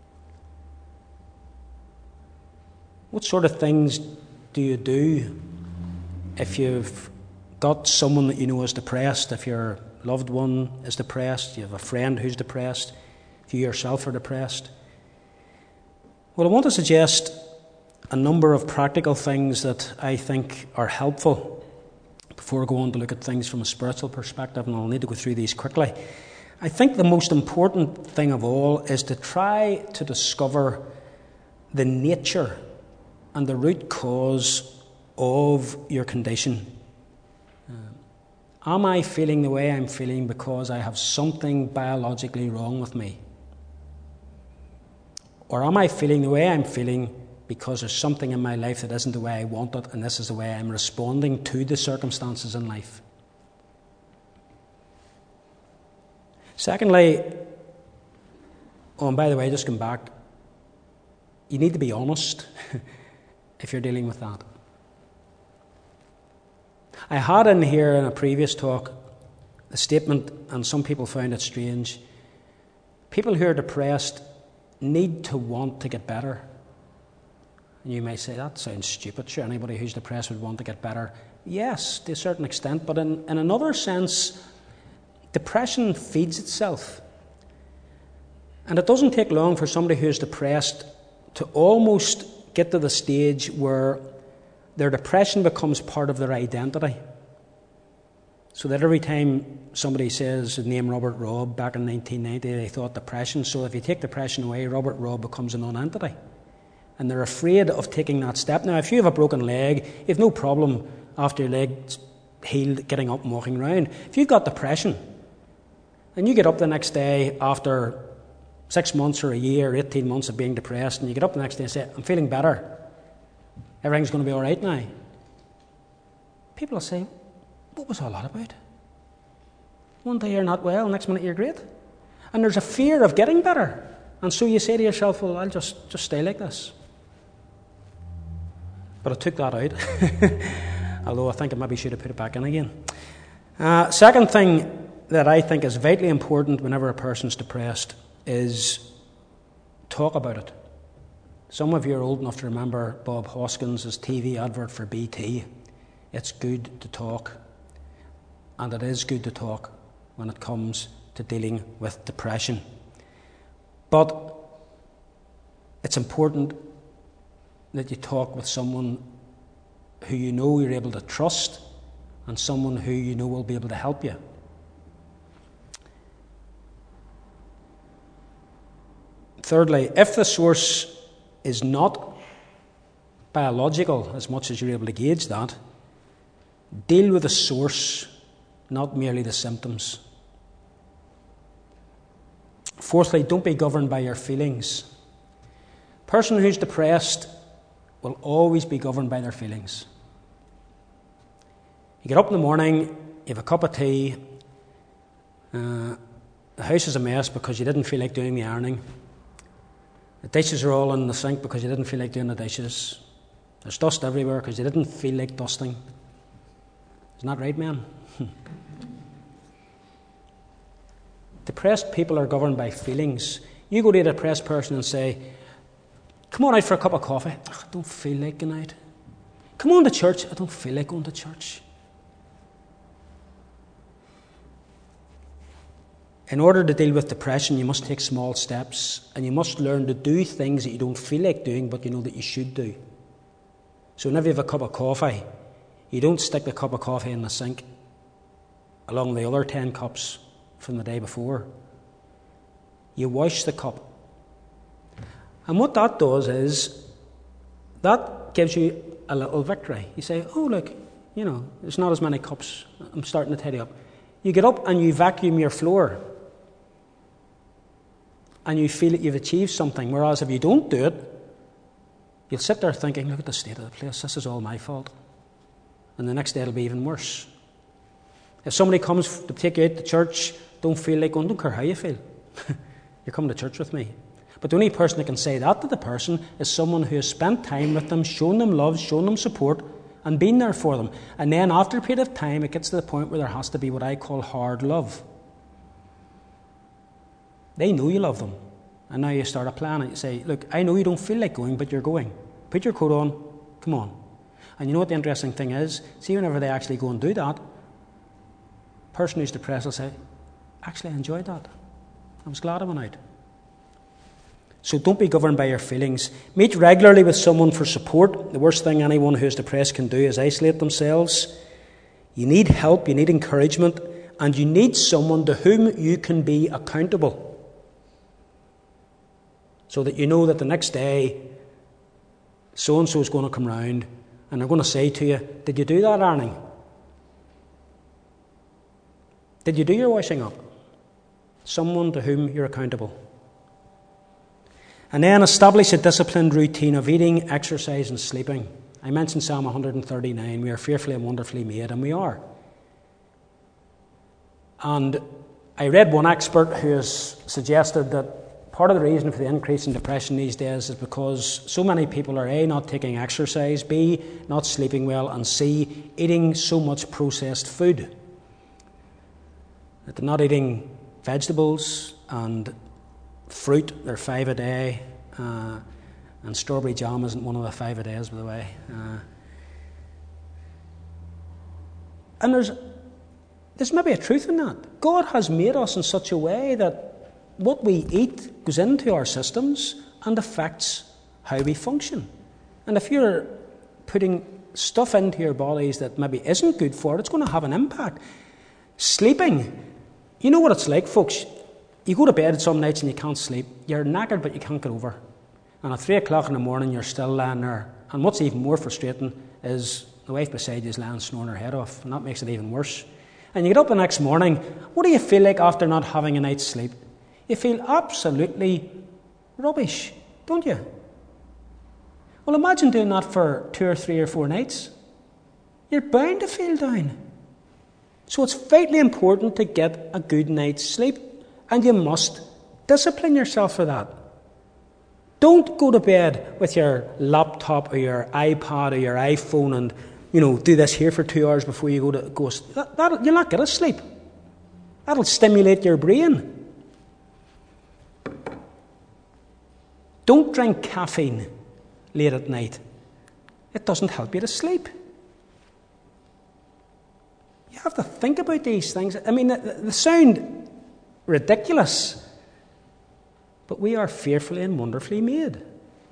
What sort of things do you do if you've got someone that you know is depressed, if your loved one is depressed, you have a friend who's depressed, if you yourself are depressed? Well, I want to suggest a number of practical things that I think are helpful, before going to look at things from a spiritual perspective, and I'll need to go through these quickly. I think the most important thing of all is to try to discover the nature and the root cause of your condition. Uh, am I feeling the way I'm feeling because I have something biologically wrong with me? Or am I feeling the way I'm feeling because there's something in my life that isn't the way I want it, and this is the way I'm responding to the circumstances in life? Secondly, oh, and by the way, just come back, you need to be honest if you're dealing with that. I had in here in a previous talk a statement, and some people found it strange. People who are depressed need to want to get better. And you may say, that sounds stupid. Sure, anybody who's depressed would want to get better. Yes, to a certain extent, but in, in another sense, depression feeds itself. And it doesn't take long for somebody who's depressed to almost get to the stage where their depression becomes part of their identity. So that every time somebody says the name Robert Robb back in nineteen ninety, they thought depression. So if you take depression away, Robert Robb becomes a non-entity. And they're afraid of taking that step. Now, if you have a broken leg, you have no problem after your leg's healed getting up and walking around. If you've got depression, and you get up the next day after six months or a year or eighteen months of being depressed, and you get up the next day and say, I'm feeling better, everything's going to be all right now. People will say, what was all that about? One day you're not well, next minute you're great. And there's a fear of getting better. And so you say to yourself, well, I'll just, just stay like this. But I took that out, although I think I maybe should have put it back in again. Uh, second thing that I think is vitally important whenever a person's depressed is talk about it. Some of you are old enough to remember Bob Hoskins' T V advert for B T. It's good to talk, and it is good to talk when it comes to dealing with depression. But it's important that you talk with someone who you know you're able to trust and someone who you know will be able to help you. Thirdly, if the source is not biological, as much as you're able to gauge that, deal with the source, not merely the symptoms. Fourthly, don't be governed by your feelings. A person who's depressed will always be governed by their feelings. You get up in the morning, you have a cup of tea, uh, the house is a mess because you didn't feel like doing the ironing. The dishes are all in the sink because you didn't feel like doing the dishes. There's dust everywhere because you didn't feel like dusting. Isn't that right, man? Depressed people are governed by feelings. You go to a depressed person and say, come on out for a cup of coffee. I don't feel like going out. Come on to church. I don't feel like going to church. In order to deal with depression, you must take small steps, and you must learn to do things that you don't feel like doing, but you know that you should do. So whenever you have a cup of coffee, you don't stick the cup of coffee in the sink along the other ten cups from the day before. You wash the cup. And what that does is, that gives you a little victory. You say, oh look, you know, there's not as many cups. I'm starting to tidy up. You get up and you vacuum your floor. And you feel that you've achieved something. Whereas if you don't do it, you'll sit there thinking, look at the state of the place. This is all my fault. And the next day it'll be even worse. If somebody comes to take you out to church, don't feel like going, don't care how you feel. You're coming to church with me. But the only person that can say that to the person is someone who has spent time with them, shown them love, shown them support, and been there for them. And then after a period of time, it gets to the point where there has to be what I call hard love. They know you love them. And now you start a plan and you say, look, I know you don't feel like going, but you're going. Put your coat on, come on. And you know what the interesting thing is? See, whenever they actually go and do that, the person who's depressed will say, actually, I enjoyed that. I was glad I went out. So don't be governed by your feelings. Meet regularly with someone for support. The worst thing anyone who's depressed can do is isolate themselves. You need help, you need encouragement, and you need someone to whom you can be accountable. So that you know that the next day, so-and-so is going to come round and they're going to say to you, did you do that ironing? Did you do your washing up? Someone to whom you're accountable. And then establish a disciplined routine of eating, exercise and sleeping. I mentioned Psalm one thirty-nine, we are fearfully and wonderfully made, and we are. And I read one expert who has suggested that part of the reason for the increase in depression these days is because so many people are A, not taking exercise, B, not sleeping well, and C, eating so much processed food. That they're not eating vegetables and fruit, they're five a day, uh, and strawberry jam isn't one of the five a days, by the way. Uh, and there's there's maybe a truth in that. God has made us in such a way that what we eat goes into our systems and affects how we function. And if you're putting stuff into your bodies that maybe isn't good for it, it's going to have an impact. Sleeping, you know what it's like, folks. You go to bed some nights and you can't sleep. You're knackered, but you can't get over. And at three o'clock in the morning, you're still lying there. And what's even more frustrating is the wife beside you is lying snoring her head off. And that makes it even worse. And you get up the next morning, what do you feel like after not having a night's sleep? You feel absolutely rubbish, don't you? Well, imagine doing that for two or three or four nights. You're bound to feel down. So it's vitally important to get a good night's sleep. And you must discipline yourself for that. Don't go to bed with your laptop or your iPad or your iPhone and, you know, do this here for two hours before you go to go. That, that, you'll not get a sleep. That'll stimulate your brain. Don't drink caffeine late at night. It doesn't help you to sleep. You have to think about these things. I mean, they, they sound ridiculous, but we are fearfully and wonderfully made.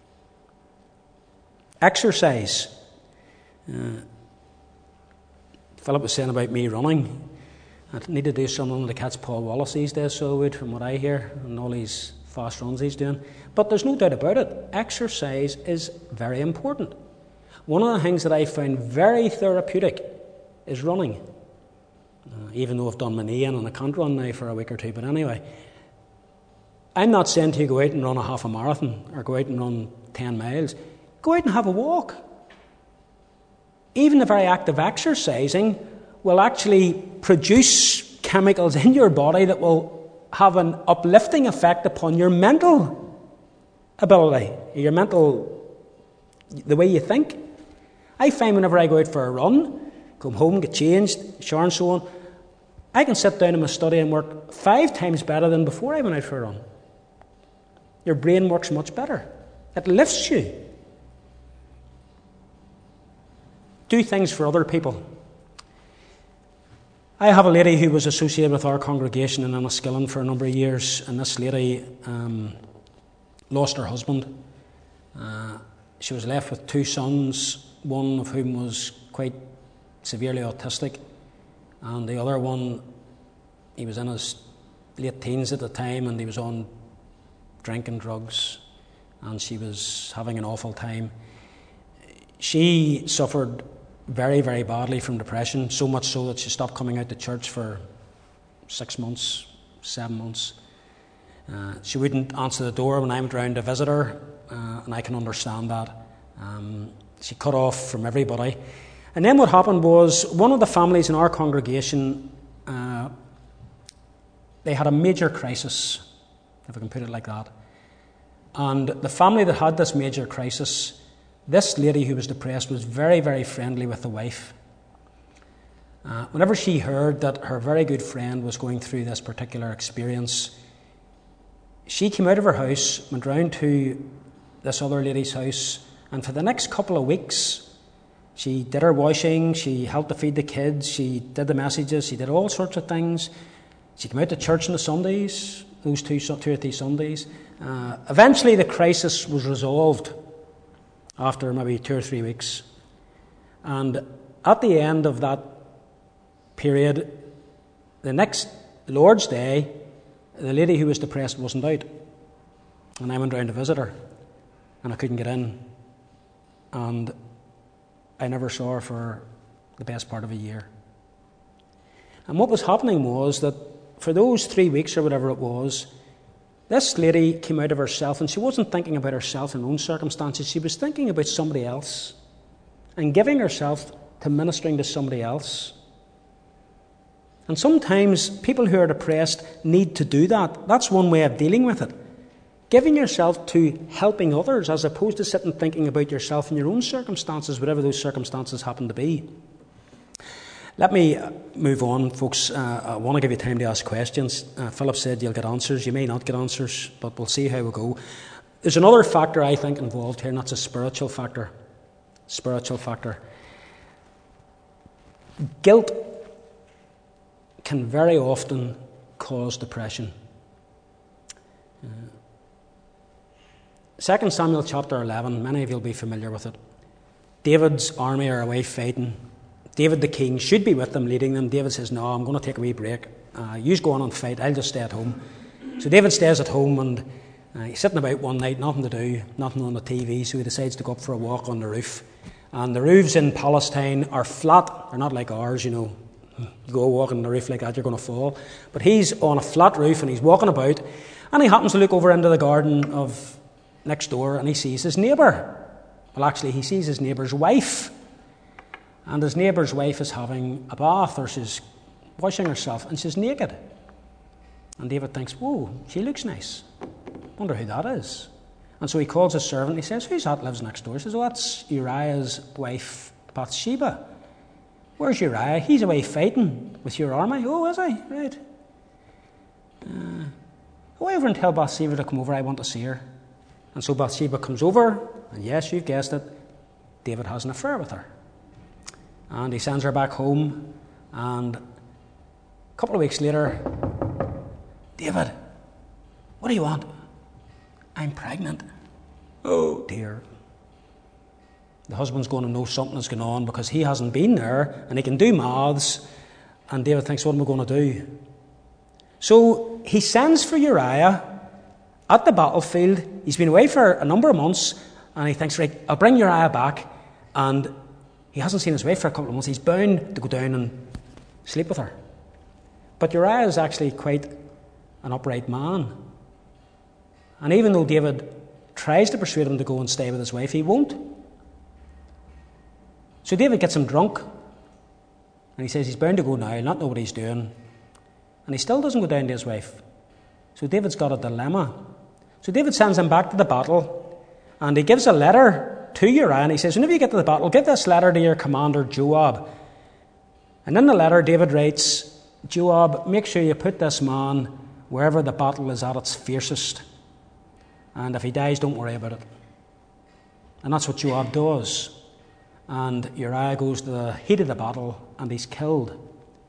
Exercise. Uh, Philip was saying about me running. I need to do something to catch Paul Wallace these days, so I would, from what I hear, and all these fast runs he's doing. But there's no doubt about it. Exercise is very important. One of the things that I found very therapeutic is running. Uh, even though I've done my knee in and I can't run now for a week or two. But anyway, I'm not saying to you go out and run a half a marathon or go out and run ten miles. Go out and have a walk. Even the very act of exercising will actually produce chemicals in your body that will have an uplifting effect upon your mental ability, your mental, the way you think. I find whenever I go out for a run, come home, get changed, shower and so on, I can sit down in my study and work five times better than before I went out for a run. Your brain works much better. It lifts you. Do things for other people. I have a lady who was associated with our congregation in Enniskillen for a number of years, and this lady um, lost her husband. Uh, she was left with two sons, one of whom was quite severely autistic, and the other one, he was in his late teens at the time, and he was on drink and drugs, and she was having an awful time. She suffered very, very badly from depression, so much so that she stopped coming out to church for six months, seven months. Uh, she wouldn't answer the door when I went round to visit her, uh, and I can understand that. Um, she cut off from everybody. And then what happened was, one of the families in our congregation, uh, they had a major crisis, if I can put it like that. And the family that had this major crisis, this lady who was depressed was very, very friendly with the wife. Uh, whenever she heard that her very good friend was going through this particular experience, she came out of her house, went round to this other lady's house, and for the next couple of weeks, she did her washing, she helped to feed the kids, she did the messages, she did all sorts of things. She came out to church on the Sundays, those two, two or three Sundays. Uh, eventually the crisis was resolved after maybe two or three weeks. And at the end of that period, the next Lord's Day, the lady who was depressed wasn't out. And I went round to visit her, and I couldn't get in. And I never saw her for the best part of a year. And what was happening was that for those three weeks or whatever it was, this lady came out of herself, and she wasn't thinking about herself and her own circumstances. She was thinking about somebody else and giving herself to ministering to somebody else. And sometimes people who are depressed need to do that. That's one way of dealing with it. Giving yourself to helping others as opposed to sitting thinking about yourself and your own circumstances, whatever those circumstances happen to be. Let me move on, folks. Uh, I want to give you time to ask questions. Uh, Philip said you'll get answers. You may not get answers, but we'll see how we go. There's another factor I think involved here, and that's a spiritual factor. Spiritual factor. Guilt can very often cause depression. Uh, Second Samuel chapter eleven, many of you will be familiar with it. David's army are away fighting. David the king should be with them, leading them. David says, no, I'm going to take a wee break. Uh, you go on and fight, I'll just stay at home. So David stays at home, and uh, he's sitting about one night, nothing to do, nothing on the T V, so he decides to go up for a walk on the roof. And the roofs in Palestine are flat. They're not like ours, you know. You go walking on the roof like that, you're going to fall. But he's on a flat roof, and he's walking about, and he happens to look over into the garden of next door, and he sees his neighbour. Well, actually, he sees his neighbour's wife. And his neighbour's wife is having a bath, or she's washing herself, and she's naked. And David thinks, whoa, she looks nice. Wonder who that is. And so he calls his servant, and he says, who's that lives next door? He says, oh, that's Uriah's wife, Bathsheba. Where's Uriah? He's away fighting with your army. Oh, is he? Right. Uh, go over and tell Bathsheba to come over. I want to see her. And so Bathsheba comes over, and yes, you've guessed it, David has an affair with her. And he sends her back home, and a couple of weeks later, David, what do you want? I'm pregnant. Oh dear. The husband's going to know something's going on because he hasn't been there, and he can do maths, and David thinks, what am I going to do? So he sends for Uriah at the battlefield. He's been away for a number of months, and he thinks, right, I'll bring Uriah back, and he hasn't seen his wife for a couple of months. He's bound to go down and sleep with her. But Uriah is actually quite an upright man. And even though David tries to persuade him to go and stay with his wife, he won't. So David gets him drunk, and he says he's bound to go now, he'll not know what he's doing. And he still doesn't go down to his wife. So David's got a dilemma. So David sends him back to the battle, and he gives a letter to Uriah, and he says, whenever you get to the battle, give this letter to your commander Joab. And in the letter, David writes, Joab, make sure you put this man wherever the battle is at its fiercest. And if he dies, don't worry about it. And that's what Joab does. And Uriah goes to the heat of the battle, and he's killed.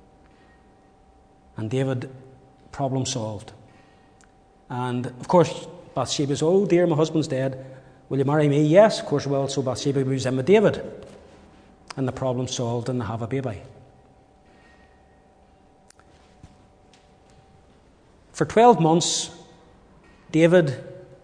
And David, problem solved. And of course, Bathsheba says, oh dear, my husband's dead. Will you marry me? Yes, of course I will. So Bathsheba moves in with David. And the problem's solved, and they have a baby. For twelve months, David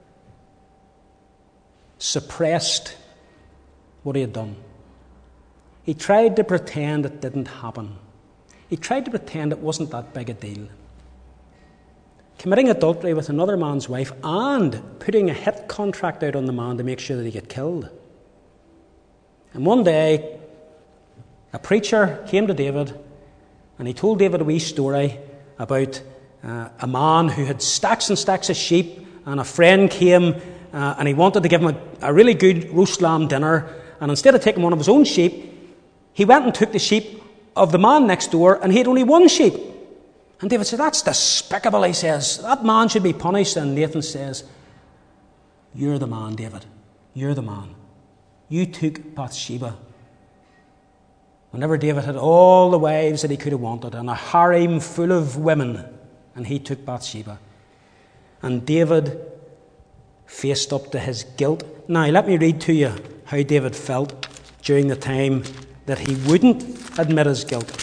suppressed what he had done. He tried to pretend it didn't happen. He tried to pretend it wasn't that big a deal. Committing adultery with another man's wife and putting a hit contract out on the man to make sure that he get killed. And one day, a preacher came to David, and he told David a wee story about uh, a man who had stacks and stacks of sheep, and a friend came uh, and he wanted to give him a, a really good roast lamb dinner, and instead of taking one of his own sheep, he went and took the sheep of the man next door, and he had only one sheep. And David said, that's despicable, he says. That man should be punished. And Nathan says, you're the man, David. You're the man. You took Bathsheba. Whenever David had all the wives that he could have wanted, and a harem full of women, and he took Bathsheba. And David faced up to his guilt. Now, let me read to you how David felt during the time that he wouldn't admit his guilt.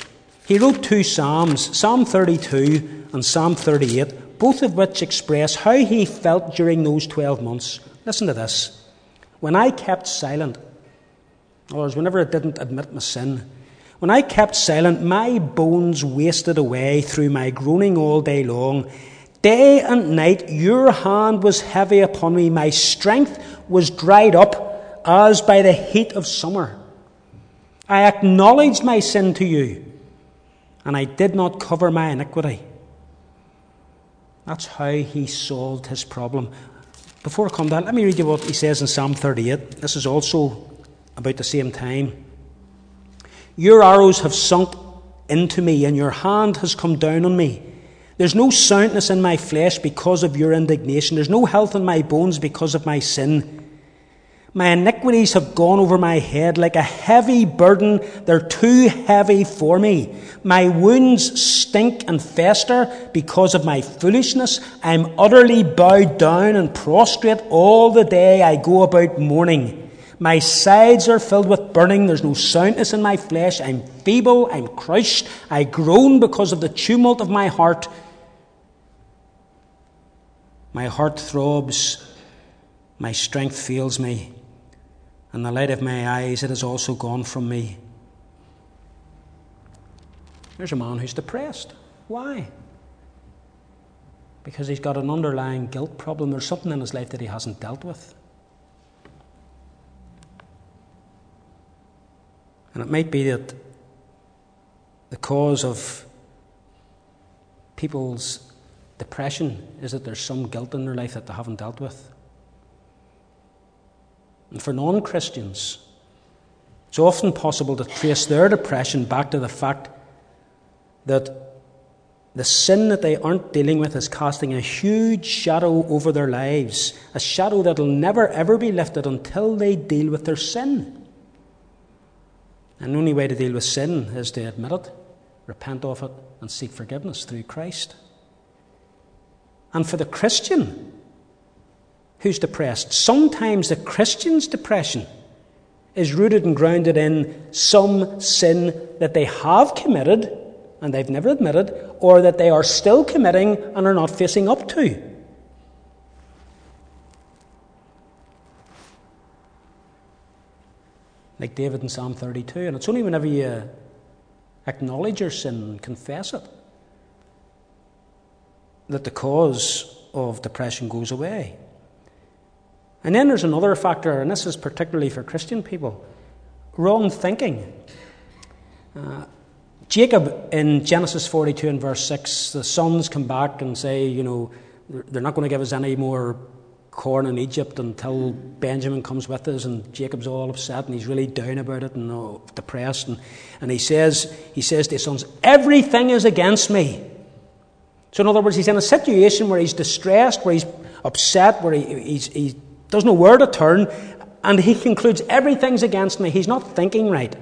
He wrote two Psalms, Psalm thirty-two and Psalm thirty-eight, both of which express how he felt during those twelve months. Listen to this. When I kept silent, or whenever I didn't admit my sin, when I kept silent, my bones wasted away through my groaning all day long. Day and night your hand was heavy upon me. My strength was dried up as by the heat of summer. I acknowledged my sin to you, and I did not cover my iniquity. That's how he solved his problem. Before I come to that, let me read you what he says in Psalm thirty-eight. This is also about the same time. Your arrows have sunk into me, and your hand has come down on me. There's no soundness in my flesh because of your indignation. There's no health in my bones because of my sin. My iniquities have gone over my head like a heavy burden. They're too heavy for me. My wounds stink and fester because of my foolishness. I'm utterly bowed down and prostrate all the day I go about mourning. My sides are filled with burning. There's no soundness in my flesh. I'm feeble. I'm crushed. I groan because of the tumult of my heart. My heart throbs. My strength fails me. And the light of my eyes, it has also gone from me. There's a man who's depressed. Why? Because he's got an underlying guilt problem. There's something in his life that he hasn't dealt with. And it might be that the cause of people's depression is that there's some guilt in their life that they haven't dealt with. And for non-Christians, it's often possible to trace their depression back to the fact that the sin that they aren't dealing with is casting a huge shadow over their lives, a shadow that will never ever be lifted until they deal with their sin. And the only way to deal with sin is to admit it, repent of it, and seek forgiveness through Christ. And for the Christian who's depressed, sometimes the Christian's depression is rooted and grounded in some sin that they have committed and they've never admitted, or that they are still committing and are not facing up to. Like David in Psalm thirty-two. And it's only whenever you acknowledge your sin and confess it that the cause of depression goes away. And then there's another factor, and this is particularly for Christian people: wrong thinking. Uh, Jacob in Genesis forty-two and verse six, the sons come back and say, you know, they're not going to give us any more corn in Egypt until Benjamin comes with us, and Jacob's all upset and he's really down about it and uh, depressed, and, and he says he says to his sons, everything is against me. So in other words, he's in a situation where he's distressed, where he's upset, where he he's, he doesn't know where to turn, and he concludes, everything's against me. He's not thinking right.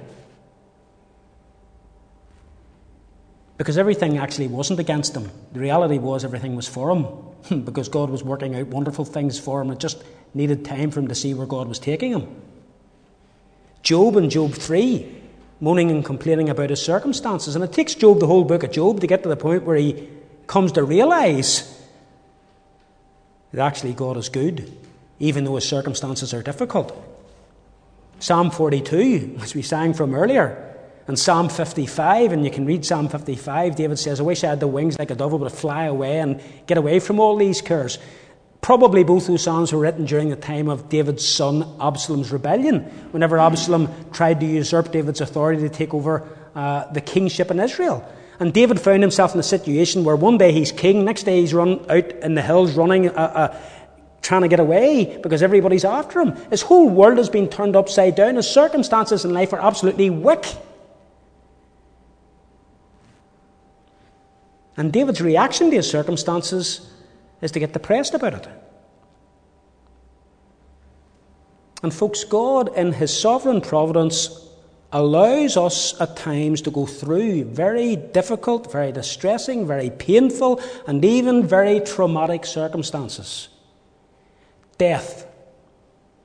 Because everything actually wasn't against him. The reality was everything was for him. Because God was working out wonderful things for him. It just needed time for him to see where God was taking him. Job in Job three, moaning and complaining about his circumstances. And it takes Job the whole book of Job to get to the point where he comes to realise that actually God is good, even though his circumstances are difficult. Psalm forty-two, which we sang from earlier, and Psalm fifty-five, and you can read Psalm fifty-five, David says, I wish I had the wings like a dove, I would fly away and get away from all these cares. Probably both those songs were written during the time of David's son Absalom's rebellion, whenever Absalom tried to usurp David's authority to take over uh, the kingship in Israel. And David found himself in a situation where one day he's king, next day he's run out in the hills running, uh, uh, trying to get away because everybody's after him. His whole world has been turned upside down. His circumstances in life are absolutely wick. And David's reaction to his circumstances is to get depressed about it. And folks, God in his sovereign providence allows us at times to go through very difficult, very distressing, very painful, and even very traumatic circumstances. Death,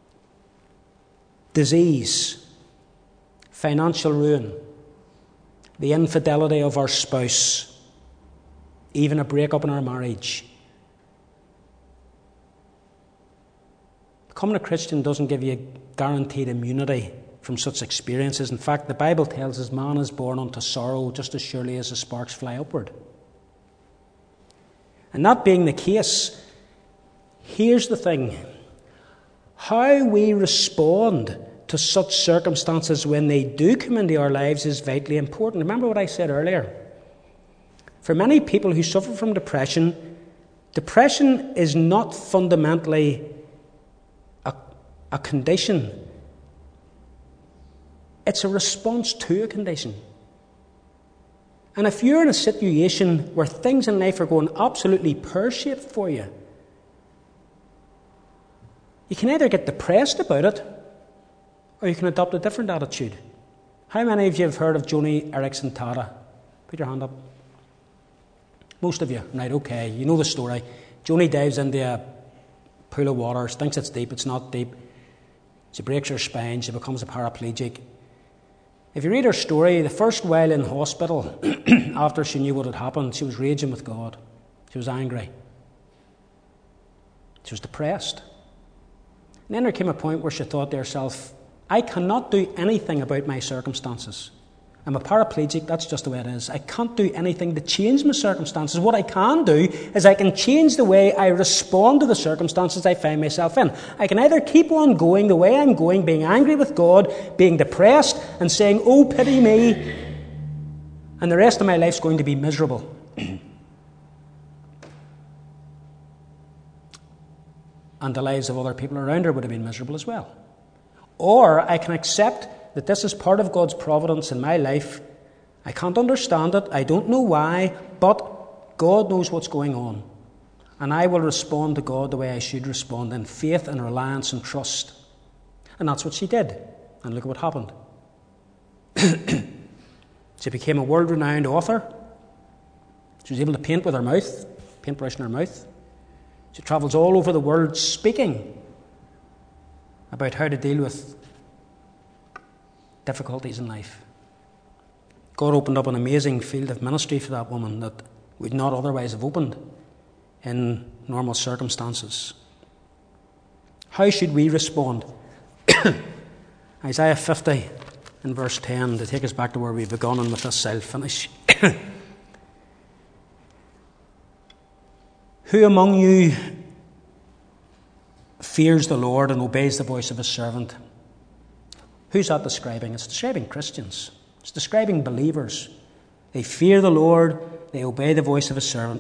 disease, financial ruin, the infidelity of our spouse, even a breakup in our marriage. Becoming a Christian doesn't give you guaranteed immunity from such experiences. In fact, the Bible tells us man is born unto sorrow just as surely as the sparks fly upward. And that being the case, here's the thing. How we respond to such circumstances when they do come into our lives is vitally important. Remember what I said earlier. For many people who suffer from depression, depression is not fundamentally a, a condition. It's a response to a condition. And if you're in a situation where things in life are going absolutely pear-shaped for you, you can either get depressed about it, or you can adopt a different attitude. How many of you have heard of Joni Eareckson Tada? Put your hand up. Most of you. Right, okay. You know the story. Joni dives into a pool of water, thinks it's deep, it's not deep. She breaks her spine, she becomes a paraplegic. If you read her story, the first while in hospital, after she knew what had happened, she was raging with God. She was angry. She was depressed. And then there came a point where she thought to herself, I cannot do anything about my circumstances. I'm a paraplegic, that's just the way it is. I can't do anything to change my circumstances. What I can do is I can change the way I respond to the circumstances I find myself in. I can either keep on going the way I'm going, being angry with God, being depressed, and saying, oh, pity me, and the rest of my life's going to be miserable. And the lives of other people around her would have been miserable as well. Or I can accept that this is part of God's providence in my life. I can't understand it. I don't know why. But God knows what's going on. And I will respond to God the way I should respond, in faith and reliance and trust. And that's what she did. And look at what happened. She became a world-renowned author. She was able to paint with her mouth, paintbrush in her mouth. She travels all over the world speaking about how to deal with difficulties in life. God opened up an amazing field of ministry for that woman that would not otherwise have opened in normal circumstances. How should we respond? Isaiah fifty in verse ten, to take us back to where we've begun, and with this I'll finish. Who among you fears the Lord and obeys the voice of his servant? Who's that describing? It's describing Christians. It's describing believers. They fear the Lord, they obey the voice of his servant.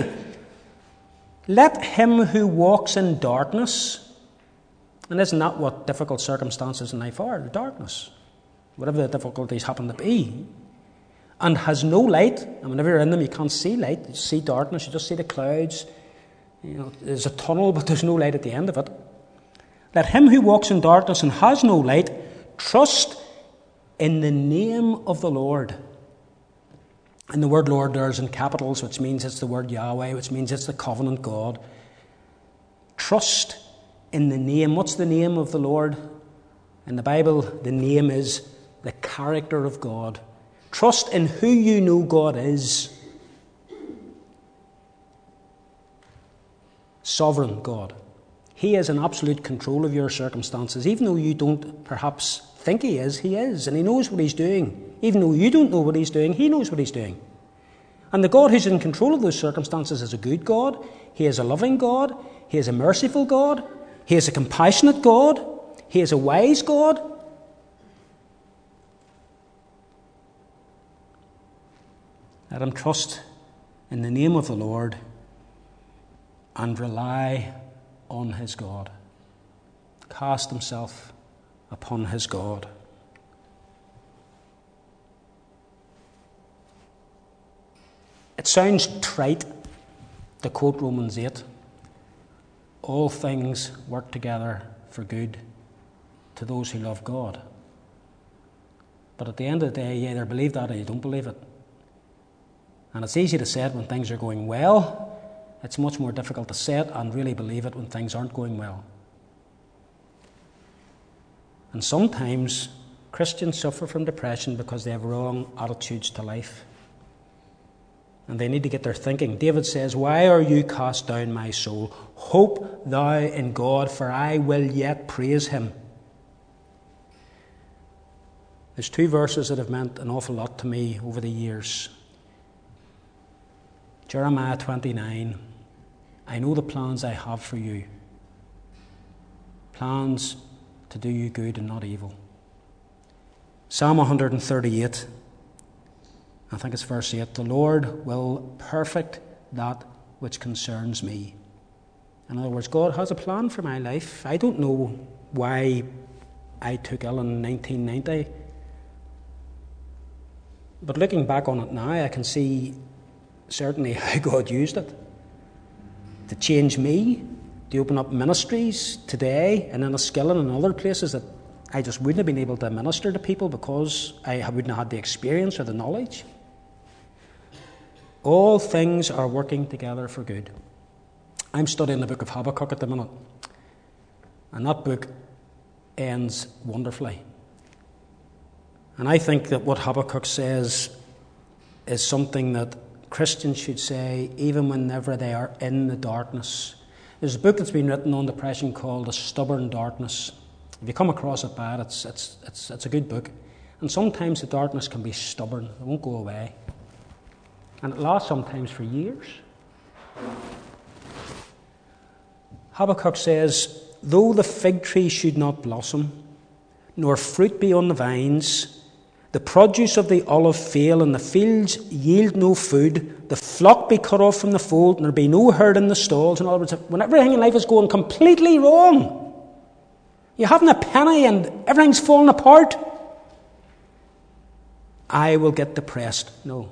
Let him who walks in darkness, and isn't that what difficult circumstances in life are? Darkness. Whatever the difficulties happen to be. And has no light, and whenever you're in them you can't see light, you see darkness, you just see the clouds. You know, there's a tunnel, but there's no light at the end of it. Let him who walks in darkness and has no light trust in the name of the Lord. And the word Lord there is in capitals, which means it's the word Yahweh, which means it's the covenant God. Trust in the name. What's the name of the Lord? In the Bible, the name is the character of God. Trust in who you know God is. Sovereign God. He is in absolute control of your circumstances. Even though you don't perhaps think he is, he is. And he knows what he's doing. Even though you don't know what he's doing, he knows what he's doing. And the God who's in control of those circumstances is a good God. He is a loving God. He is a merciful God. He is a compassionate God. He is a wise God. Let him trust in the name of the Lord and rely on his God. Cast himself upon his God. It sounds trite to quote Romans eight. All things work together for good to those who love God. But at the end of the day, you either believe that or you don't believe it. And it's easy to say it when things are going well. It's much more difficult to say it and really believe it when things aren't going well. And sometimes Christians suffer from depression because they have wrong attitudes to life. And they need to get their thinking. David says, "Why are you cast down, my soul? Hope thou in God, for I will yet praise him." There's two verses that have meant an awful lot to me over the years. Jeremiah twenty-nine, "I know the plans I have for you, plans to do you good and not evil." Psalm one thirty-eight, I think it's verse eight, "The Lord will perfect that which concerns me." In other words, God has a plan for my life. I don't know why I took ill in nineteen ninety. But looking back on it now, I can see certainly how God used it to change me, to open up ministries today and in Enniskillen and other places that I just wouldn't have been able to minister to people because I wouldn't have had the experience or the knowledge. All things are working together for good. I'm studying the book of Habakkuk at the minute, and that book ends wonderfully. And I think that what Habakkuk says is something that Christians should say even whenever they are in the darkness. There's a book that's been written on depression called A Stubborn Darkness. If you come across it bad, it's, it's, it's, it's a good book. And sometimes the darkness can be stubborn. It won't go away. And it lasts sometimes for years. Habakkuk says, "Though the fig tree should not blossom, nor fruit be on the vines, the produce of the olive fail, and the fields yield no food, the flock be cut off from the fold, and there be no herd in the stalls." In other words, when everything in life is going completely wrong, you haven't a penny and everything's falling apart, I will get depressed. No.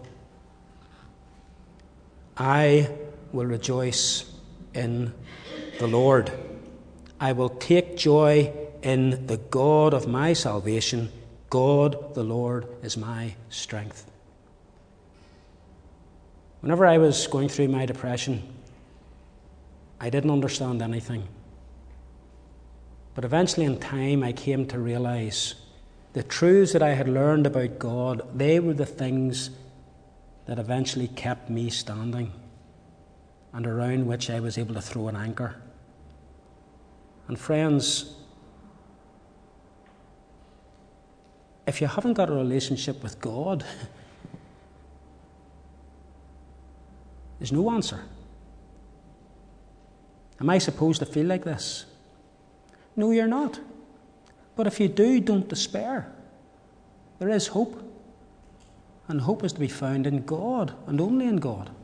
I will rejoice in the Lord. I will take joy in the God of my salvation. God, the Lord, is my strength. Whenever I was going through my depression, I didn't understand anything. But eventually in time I came to realize the truths that I had learned about God, they were the things that eventually kept me standing and around which I was able to throw an anchor. And friends, if you haven't got a relationship with God, there's no answer. Am I supposed to feel like this? No, you're not. But if you do, don't despair. There is hope. And hope is to be found in God and only in God.